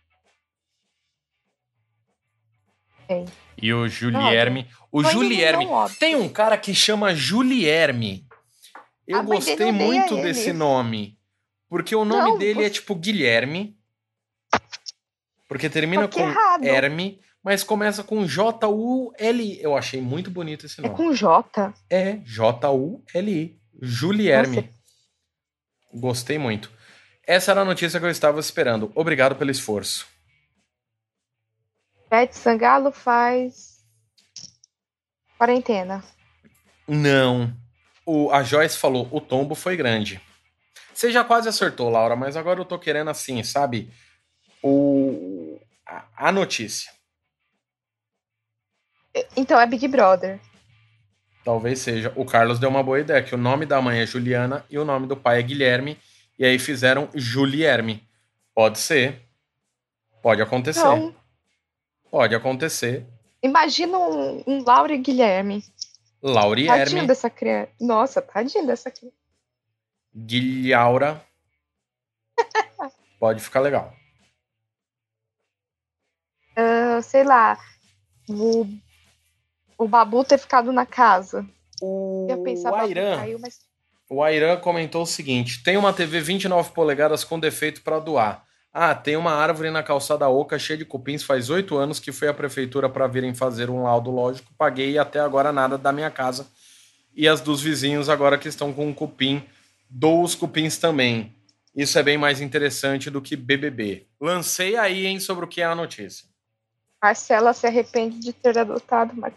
Sim. E o Julierme. O Julierme. Tem um cara que chama Julierme. Eu A mãe gostei dele odeia muito ele. desse nome. Porque o nome Não, dele você- é tipo Guilherme. Porque termina Só que com errado. Herme, mas começa com J U L I. Eu achei muito bonito esse É nome. com J? É, J U L I. Julierme. Nossa. Gostei muito. Essa era a notícia que eu estava esperando. Obrigado pelo esforço. Beth Sangalo faz quarentena. Não. O, a Joyce falou, o tombo foi grande. Você já quase acertou, Laura, mas agora eu tô querendo assim, sabe? O, a, a notícia. Então é Big Brother. Talvez seja. O Carlos deu uma boa ideia, que o nome da mãe é Juliana e o nome do pai é Guilherme. E aí fizeram Julierme. Pode ser. Pode acontecer. Não. Pode acontecer. Imagina um, um Laura e Guilherme. Tadinho Laurierme. dessa criança. Nossa, tadinho dessa criança. Guilhaura. Pode ficar legal. Uh, sei lá. O, o Babu ter ficado na casa. O, Eu ia pensar, o Babu Airan. caiu, mas... O Airan comentou o seguinte: tem uma T V vinte e nove polegadas com defeito para doar. Ah, tem uma árvore na calçada Oca cheia de cupins. Faz oito anos que fui à prefeitura para virem fazer um laudo lógico. Paguei e até agora nada da minha casa. E as dos vizinhos agora que estão com um cupim. Dou os cupins também. Isso é bem mais interessante do que B B B. Lancei aí, hein, sobre o que é a notícia. Marcela se arrepende de ter adotado uma...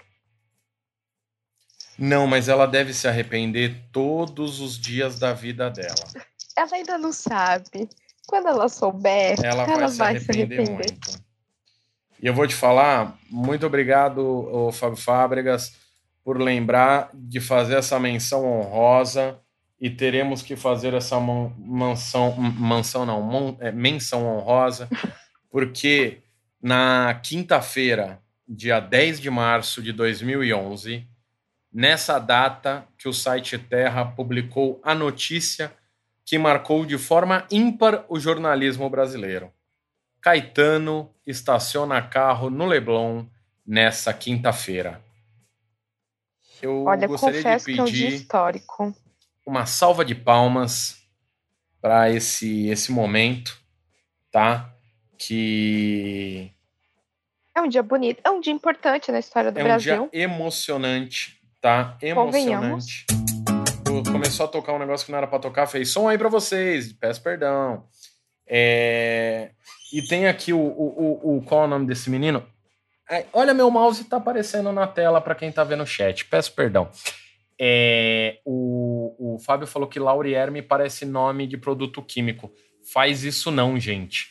Não, mas ela deve se arrepender todos os dias da vida dela. Ela ainda não sabe. Quando ela souber, Ela, ela, vai, se, vai arrepender se arrepender muito. E eu vou te falar, muito obrigado, ô Fábio Fábregas, por lembrar de fazer essa menção honrosa. E teremos que fazer essa man, mansão, mansão não, man, é, menção honrosa, porque na quinta-feira, dia dez de março de dois mil e onze, nessa data que o site Terra publicou a notícia que marcou de forma ímpar o jornalismo brasileiro. Caetano estaciona carro no Leblon nessa quinta-feira. Eu Olha, gostaria de confesso que é um dia pedir histórico. uma salva de palmas para esse, esse momento, tá? Que É um dia bonito, é um dia importante na história do é um Brasil. dia emocionante, tá? Emocionante. Começou a tocar um negócio que não era para tocar, fez som aí para vocês, peço perdão. É... E tem aqui o, o, o, o... Qual é o nome desse menino? É, olha, meu mouse tá aparecendo na tela para quem tá vendo o chat, peço perdão. É, o, o Fábio falou que Laurierme parece nome de produto químico. Faz isso não, gente.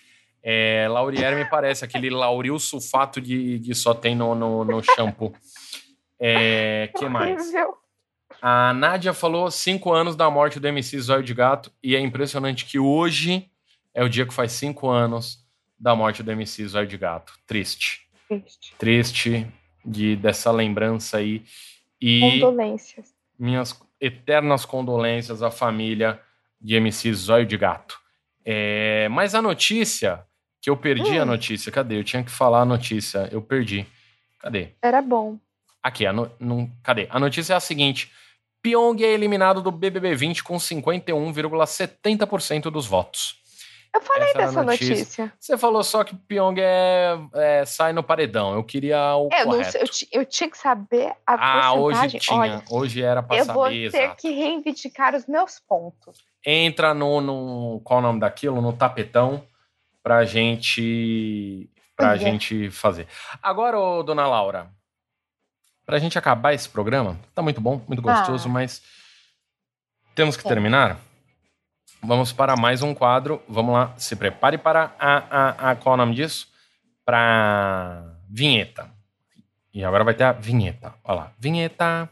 É, Laurier me parece aquele lauril sulfato de, de só tem no, no, no shampoo. É, que mais? A Nádia falou cinco anos da morte do M C Zóio de Gato e é impressionante que hoje é o dia que faz cinco anos da morte do M C Zóio de Gato. Triste. Triste. Triste de, dessa lembrança aí. E condolências. Minhas eternas condolências à família de M C Zóio de Gato. É, mas a notícia, que eu perdi hum. a notícia, cadê? Eu tinha que falar a notícia, eu perdi. Cadê? Era bom. Aqui, a no, não, cadê? A notícia é a seguinte: Pyong é eliminado do B B B vinte com cinquenta e um vírgula setenta por cento dos votos. Eu falei Essa dessa notícia. notícia. Você falou só que o Pyong é, é, sai no paredão. Eu queria o é, correto. Não, eu, eu tinha que saber a ah, porcentagem. hoje tinha. Olha, hoje era pra eu saber, vou ter exato. que reivindicar os meus pontos. Entra no, no... Qual o nome daquilo? No tapetão pra gente... Pra é. gente fazer. Agora, ô, dona Laura, pra gente acabar esse programa, tá muito bom, muito gostoso, ah. mas temos que é. terminar. Vamos para mais um quadro. Vamos lá, se prepare para a, a, a qual é o nome disso? Para vinheta. E agora vai ter a vinheta. Olha lá, vinheta.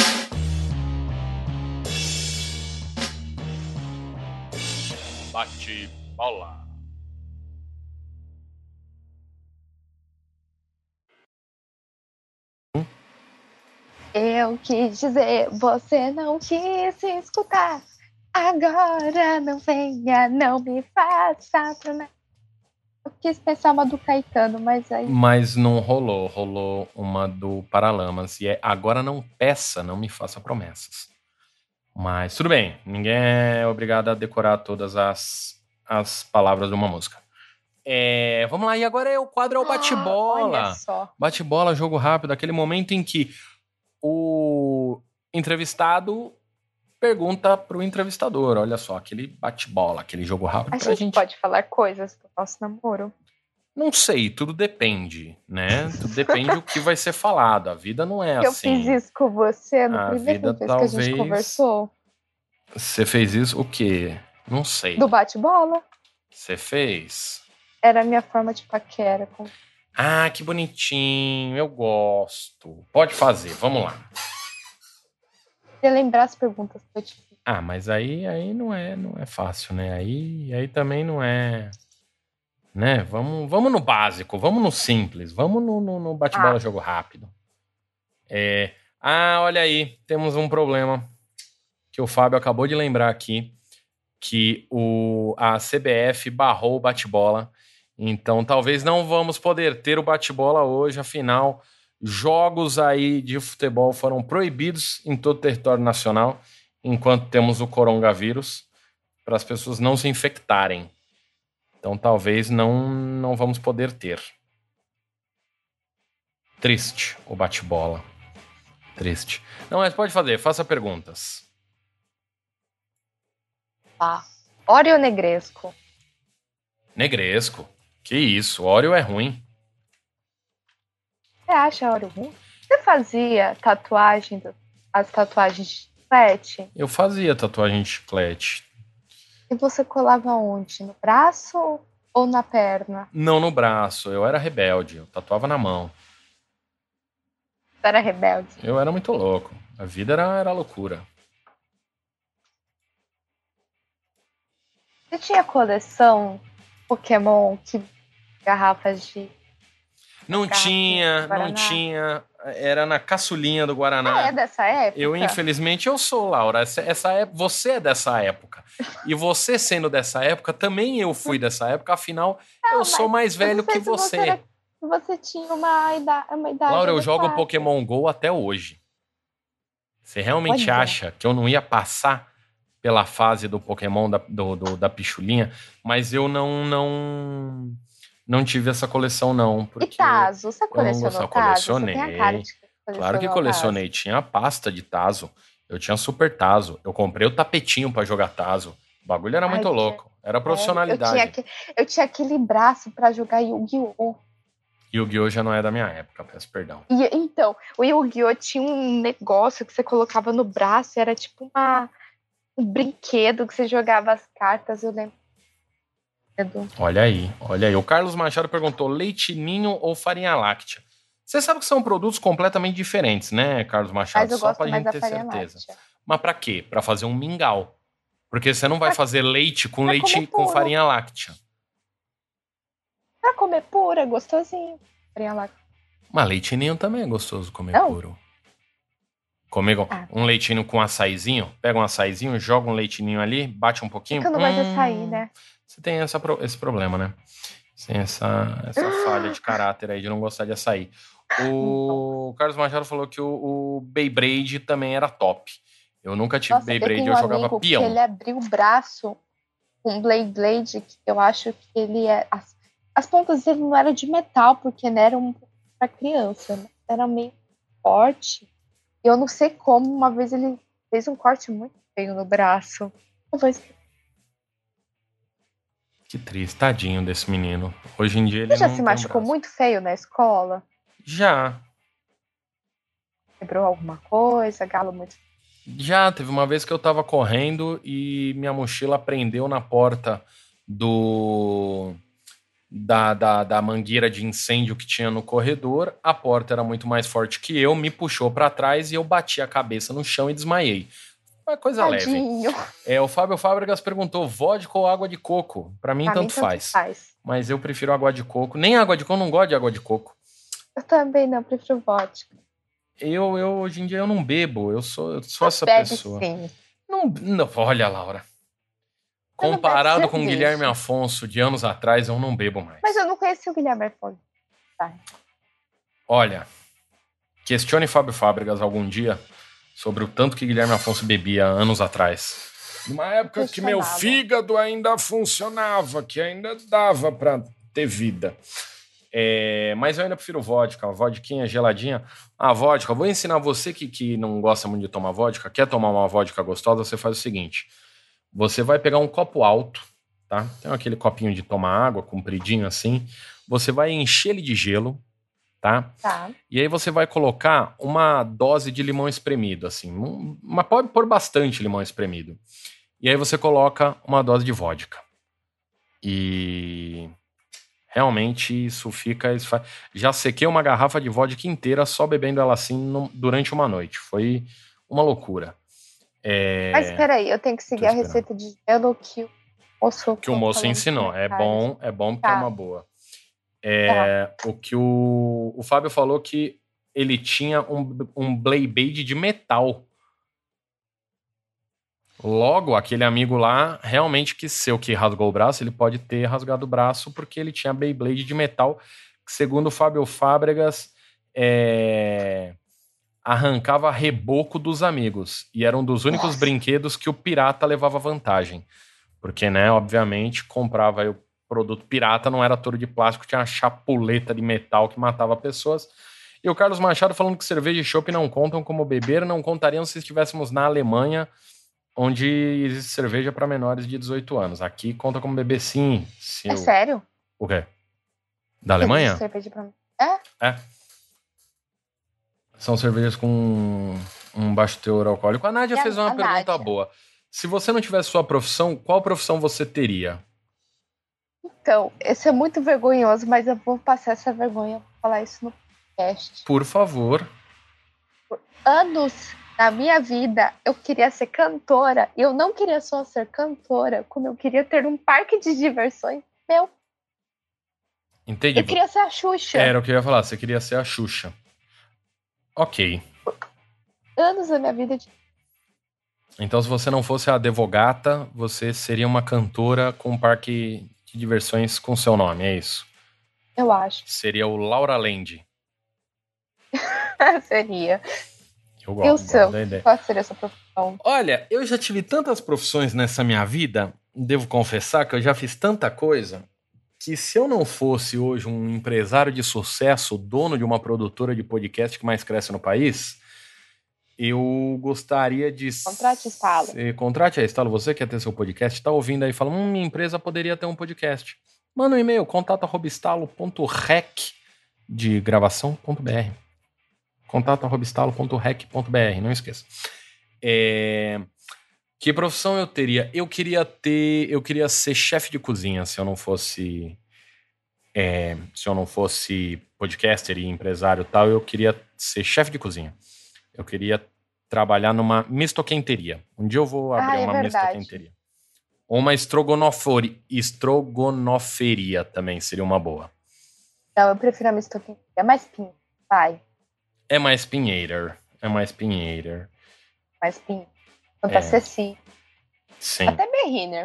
Bate bola. Eu quis dizer, você não quis escutar. Agora não venha, não me faça promessa. Eu quis pensar uma do Caetano, mas aí... Mas não rolou, rolou uma do Paralamas. E é Agora Não Peça, Não Me Faça Promessas. Mas tudo bem, ninguém é obrigado a decorar todas as, as palavras de uma música. É, vamos lá, e agora é o quadro é o bate-bola. Olha só. Bate-bola, jogo rápido, aquele momento em que o entrevistado pergunta pro entrevistador, olha só, aquele bate-bola, aquele jogo rápido. A pra gente, gente pode falar coisas do nosso namoro? Não sei, tudo depende, né? Tudo depende do que vai ser falado. A vida não é eu assim. Eu fiz isso com você no a primeiro vida vez talvez... que a gente conversou. Você fez isso o quê? Não sei. Do bate-bola. Você fez? Era a minha forma de paquera. Com... Ah, que bonitinho, eu gosto. Pode fazer, vamos lá. Relembrar as perguntas que eu te fiz. Ah, mas aí, aí não, é, não é fácil, né? Aí, aí também não é... Né? Vamos, vamos no básico, vamos no simples, vamos no, no, no bate-bola ah. jogo rápido. É... Ah, olha aí, temos um problema que o Fábio acabou de lembrar aqui, que o, a C B F barrou o bate-bola, então talvez não vamos poder ter o bate-bola hoje, afinal, jogos aí de futebol foram proibidos em todo o território nacional, enquanto temos o coronavírus, para as pessoas não se infectarem. Então talvez não, não vamos poder ter. Triste o bate-bola. Triste. Não, mas pode fazer, faça perguntas. Tá. Oreo ou Negresco? Negresco? Que isso, Oreo é ruim. Você acha Oreo ruim? Você fazia tatuagem, do, as tatuagens de chiclete? Eu fazia tatuagem de chiclete. E você colava onde? No braço ou na perna? Não no braço, eu era rebelde, eu tatuava na mão. Você era rebelde? Eu era muito louco, a vida era, era loucura. Você tinha coleção Pokémon, que garrafas de... Não tinha, não tinha. Era na caçulinha do Guaraná. Ah, é dessa época? Eu, infelizmente, eu sou, Laura. Essa, essa época, você é dessa época. E você sendo dessa época, também eu fui dessa época. Afinal, não, eu sou mais velho que você. Você, era, você tinha uma idade, uma idade Laura, eu jogo Pokémon Go até hoje. Você realmente Olha. acha que eu não ia passar pela fase do Pokémon da, do, do, da pichulinha? Mas eu não... não... Não tive essa coleção, não. E Tazo? Você colecionou Tazo? Colecionei. Você tem a cara de claro que colecionei. Tazo. Tinha a pasta de Tazo. Eu tinha Super Tazo. Eu comprei o tapetinho pra jogar Tazo. O bagulho era Ai, muito louco. Era profissionalidade. É, eu, tinha, eu tinha aquele braço pra jogar Yu-Gi-Oh! Yu-Gi-Oh! Já não é da minha época, peço perdão. E, então, o Yu-Gi-Oh! Tinha um negócio que você colocava no braço. Era tipo uma, um brinquedo que você jogava as cartas. Eu lembro. Edu. Olha aí, olha aí. O Carlos Machado perguntou: leite ninho ou farinha láctea? Você sabe que são produtos completamente diferentes, né, Carlos Mas Machado? eu Só pra gosto mais gente da ter farinha certeza. láctea. Mas pra quê? Pra fazer um mingau. Porque você não vai Pra, fazer leite com pra comer leite com puro. farinha láctea. Pra comer puro, é gostosinho. Farinha láctea. Mas leite ninho também é gostoso comer Não? puro. Comer com- Ah, um leitinho com açaizinho. Pega um açaizinho, joga um leitinho ali, bate um é pouquinho. que eu não gosto de açaí, Hum, né? você tem essa, pro- esse problema, né? Tem essa, essa falha de caráter aí de não gostar de açaí. O Carlos Machado falou que o, o Beyblade também era top. Eu nunca tive Nossa, eu Beyblade, tenho eu um jogava amigo que peão. ele abriu o braço com um Blade Blade, que eu acho que ele é. As, as pontas dele não eram de metal, porque né, era um para criança, né? Era meio forte. E eu não sei como, uma vez ele fez um corte muito feio no braço. Talvez. Que triste, tadinho desse menino. Hoje em dia ele Você já não se tem um machucou braço. muito feio na escola? Já, Quebrou alguma coisa? Galo muito. já teve uma vez que eu tava correndo e minha mochila prendeu na porta do da, da, da mangueira de incêndio que tinha no corredor. A porta era muito mais forte que eu, me puxou para trás e eu bati a cabeça no chão e desmaiei. Uma coisa leve. Tadinho. É, o Fábio Fábregas perguntou: vodka ou água de coco? Para mim, Pra mim, tanto tanto faz. faz. Mas eu prefiro água de coco. Nem água de coco, eu não gosto de água de coco. Eu também não, prefiro vodka. Eu, eu hoje em dia eu não bebo, eu sou, eu sou Não essa bebe pessoa. sim. Não, não, olha, Laura. Você não bebe Comparado com Guilherme cerveja. Afonso de anos atrás, eu não bebo Mas mais. eu não conheci o Guilherme Afonso. Tá. Olha, questione Fábio Fábregas algum dia sobre o tanto que Guilherme Afonso bebia anos atrás. Numa época que meu Questionável. fígado ainda funcionava, que ainda dava para ter vida. É, mas eu ainda prefiro vodka, uma vodquinha geladinha. Ah, vodka, vou ensinar você que, que não gosta muito de tomar vodka, quer tomar uma vodka gostosa, você faz o seguinte: você vai pegar um copo alto, tá? Tem aquele copinho de tomar água, compridinho assim. Você vai encher ele de gelo, tá? Tá. E aí você vai colocar uma dose de limão espremido, assim. Um- Mas pode pôr bastante limão espremido. E aí você coloca uma dose de vodka. E realmente isso fica. Isso faz... Já sequei uma garrafa de vodka inteira só bebendo ela assim no- durante uma noite. Foi uma loucura. Mas É... espera aí, eu tenho que Tô seguir a esperando. receita de gelo que o moço Que o moço falou nos ensinou. É comentários. bom, é bom porque é Tá, uma boa. tá. É, o que o, o Fábio falou que ele tinha um, um Beyblade de metal. Logo, aquele amigo lá realmente quis ser o que rasgou o braço. Ele pode ter rasgado o braço porque ele tinha Beyblade de metal, que, segundo o Fábio Fábregas, é, arrancava reboco dos amigos. E era um dos únicos Nossa. brinquedos que o pirata levava vantagem. Porque, né, obviamente, comprava aí o produto pirata, não era todo de plástico, tinha uma chapuleta de metal que matava pessoas. E o Carlos Machado falando que cerveja e chopp não contam como beber, não contariam se estivéssemos na Alemanha, onde existe cerveja para menores de dezoito anos. Aqui conta como beber sim, É seu... sério? O quê? Da Existe Alemanha? cerveja pra mim. É? É. São cervejas com um baixo teor alcoólico. A Nádia E a, fez uma a pergunta Nádia? boa. Se você não tivesse sua profissão, qual profissão você teria? Então, esse é muito vergonhoso, mas eu vou passar essa vergonha pra falar isso no podcast. Por favor. Anos na minha vida, eu queria ser cantora. E eu não queria só ser cantora, como eu queria ter um parque de diversões meu. Entendi. Eu queria ser a Xuxa. Era o que eu ia falar, você queria ser a Xuxa. Ok. Anos da minha vida. De... Então, se você não fosse a advogata, você seria uma cantora com um parque de diversões com seu nome, é isso? Eu acho. Seria o Laura Land. Seria. Eu E o gosto, seu? gosto da ideia. Qual seria a sua profissão? Olha, eu já tive tantas profissões nessa minha vida, devo confessar que eu já fiz tanta coisa, que se eu não fosse hoje um empresário de sucesso, dono de uma produtora de podcast que mais cresce no país, eu gostaria de Contrate Estalo. ser... Contrate a Estalo, você quer ter seu podcast, está ouvindo aí e fala, hum, minha empresa poderia ter um podcast. Manda um e-mail, contato arroba estalo ponto rec de gravação.br. Contato arroba estalo ponto rec ponto br, não esqueça. É... Que profissão eu teria? Eu queria ter, eu queria ser chefe de cozinha se eu não fosse, é, se eu não fosse podcaster e empresário e tal, eu queria ser chefe de cozinha. Eu queria trabalhar numa mistoquenteria. Um dia eu vou abrir Ah, é uma verdade. mistoquenteria. Ou uma estrogonofori, estrogonoferia também seria uma boa. Não, eu prefiro a mistoquinha. É mais pinho. Vai, É mais pinheiro. É mais pinheiro. mais pinho. Quanto É. a Ceci. Sim. Até Berriner.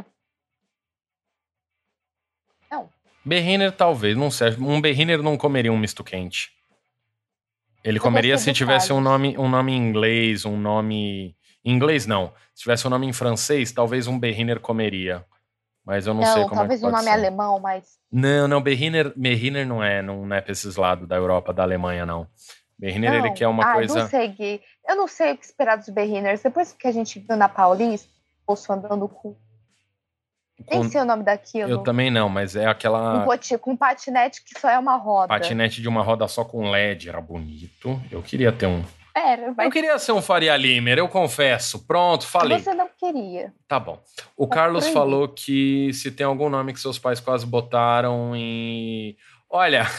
Não. Berriner talvez, não sei. Um Berriner não comeria um misto quente. Ele Eu comeria gostei se do tivesse um Carlos. nome, um nome em inglês, um nome... Em inglês não. Se tivesse um nome em francês, talvez um Berriner comeria. Mas eu não, sei Não, como é que talvez um pode nome ser. alemão, mas. Não, não, Berriner, Berriner não é, não, não é pra esses lados da Europa, da Alemanha, não. Berriner, ele Não. quer uma Ah, coisa... não sei, Gui. Eu não sei o que esperar dos Berriners. Depois que a gente viu na Paulista, o moço andando com. Nem com- sei o nome Eu daquilo. também não, mas é Um, aquela poti- com um patinete que só é uma roda. patinete de uma roda só com L E D, era bonito. Eu queria ter um... Era, Eu mas queria ser um Faria Limer, eu confesso. Pronto, falei. você não queria. Tá bom. O Tá Carlos proibido. falou que se tem algum nome que seus pais quase botaram em... Olha...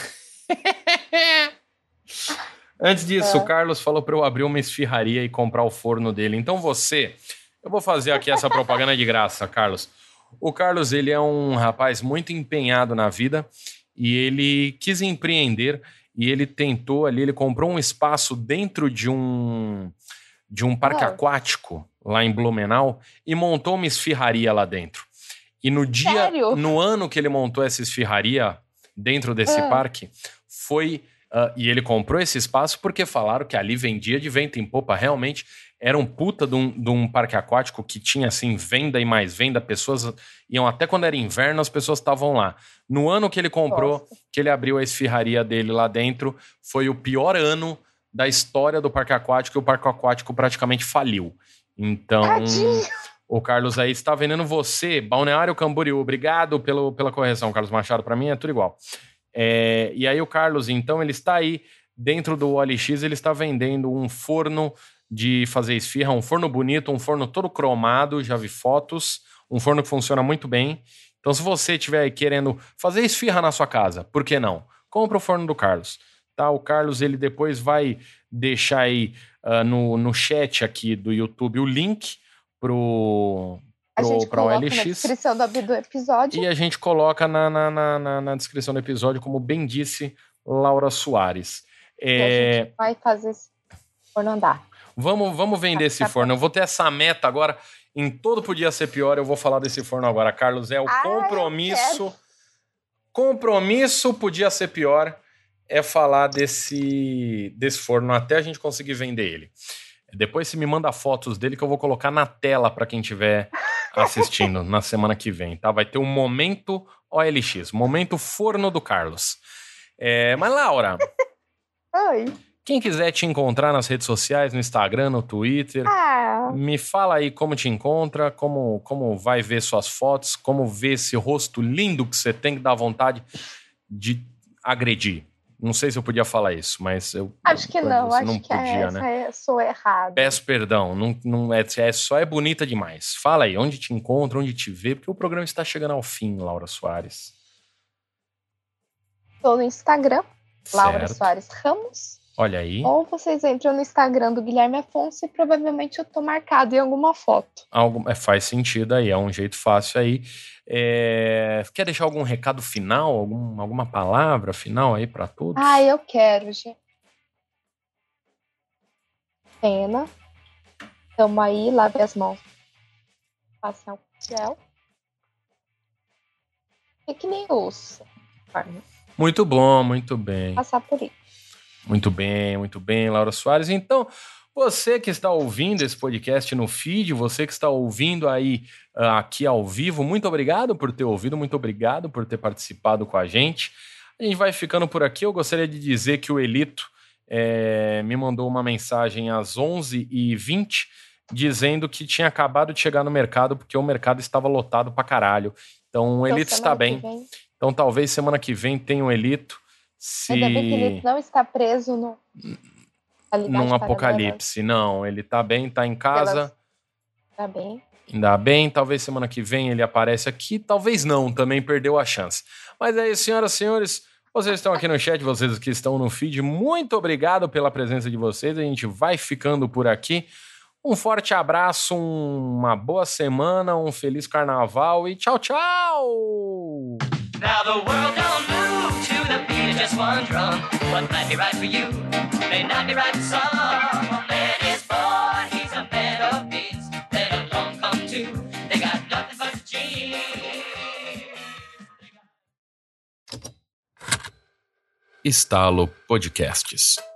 Antes disso, Ah. o Carlos falou pra eu abrir uma esfirraria e comprar o forno dele. Então você... Eu vou fazer aqui essa propaganda de graça, Carlos. O Carlos, ele é um rapaz muito empenhado na vida e ele quis empreender e ele tentou ali, ele comprou um espaço dentro de um, de um parque Ah. aquático lá em Blumenau e montou uma esfirraria lá dentro. E no dia, Sério? no ano que ele montou essa esfirraria dentro desse Ah. parque, foi... Uh, e ele comprou esse espaço porque falaram que ali vendia de vento em popa. Realmente era um puta de um, de um parque aquático que tinha assim venda e mais venda. Pessoas iam até quando era inverno, as pessoas estavam lá. No ano que ele comprou, Nossa. que ele abriu a esfirraria dele lá dentro, foi o pior ano da história do parque aquático e o parque aquático praticamente faliu. Então, Tadinho. o Carlos aí está vendendo você, Balneário Camboriú. Obrigado pelo, pela correção, Carlos Machado. Para mim é tudo igual. É, e aí o Carlos, então, ele está aí dentro do O L X, ele está vendendo um forno de fazer esfirra, um forno bonito, um forno todo cromado, já vi fotos, um forno que funciona muito bem. Então, se você estiver aí querendo fazer esfirra na sua casa, por que não? Compra o forno do Carlos, tá? O Carlos, ele depois vai deixar aí uh, no, no chat aqui do YouTube o link pro... A gente para o coloca O L X. na descrição do, do episódio. E a gente coloca na, na, na, na, na descrição do episódio, como bem disse Laura Soares. E a É, gente vai fazer esse forno andar. vamos, vamos vender esse Tá forno. Eu vou ter essa meta agora. Em todo Podia Ser Pior, eu vou falar desse forno agora. Carlos, é o Ah, compromisso. Compromisso Podia Ser Pior é falar desse, desse forno até a gente conseguir vender ele. Depois você me manda fotos dele que eu vou colocar na tela para quem tiver assistindo na semana que vem, tá? Vai ter um momento O L X, momento forno do Carlos. É, mas, Laura, Oi. quem quiser te encontrar nas redes sociais, no Instagram, no Twitter, Ah, me fala aí como te encontra, como, como vai ver suas fotos, como ver esse rosto lindo que você tem que dar vontade de agredir. Não sei se eu podia falar isso, mas eu acho que não. você Acho não que podia, essa né? é, sou errada. Peço perdão, não, não é, é, só é bonita demais. Fala aí, onde te encontra, onde te vê, porque o programa está chegando ao fim, Laura Soares. Estou no Instagram, Laura Certo. Soares Ramos. Olha aí. Ou vocês entram no Instagram do Guilherme Afonso e provavelmente eu tô marcado em alguma foto. Algo, é, faz sentido aí, é um jeito fácil aí. É, quer deixar algum recado final, algum, alguma palavra final aí para todos? Ah, eu quero, gente. Pena. Tamo aí, lave as mãos. Passar o gel. É que nem osso. Muito bom, muito bem. Passar por isso. Muito bem, muito bem, Laura Soares. Então, você que está ouvindo esse podcast no feed, você que está ouvindo aí uh, aqui ao vivo, muito obrigado por ter ouvido, muito obrigado por ter participado com a gente. A gente vai ficando por aqui. Eu gostaria de dizer que o Elito é, me mandou uma mensagem às onze e vinte dizendo que tinha acabado de chegar no mercado porque o mercado estava lotado pra caralho. Então, o Então, Elito está semana que bem. vem- Então, talvez semana que vem tenha o Elito. Se... Ainda bem que ele não está preso no. realidade num paralela. apocalipse, não. Ele tá bem, tá em casa. Tá bem. Ainda bem, talvez semana que vem ele apareça aqui, talvez não, também perdeu a chance. Mas é isso, senhoras e senhores, vocês estão aqui no chat, vocês que estão no feed, muito obrigado pela presença de vocês, a gente vai ficando por aqui. Um forte abraço, uma boa semana, um feliz carnaval e tchau, tchau! Now the world don't move to the beat of just one drum. What might be right for you may not be right for some. A man is born, he's a man of means. Let alone come to, they got nothing but genes. Estalo Podcasts.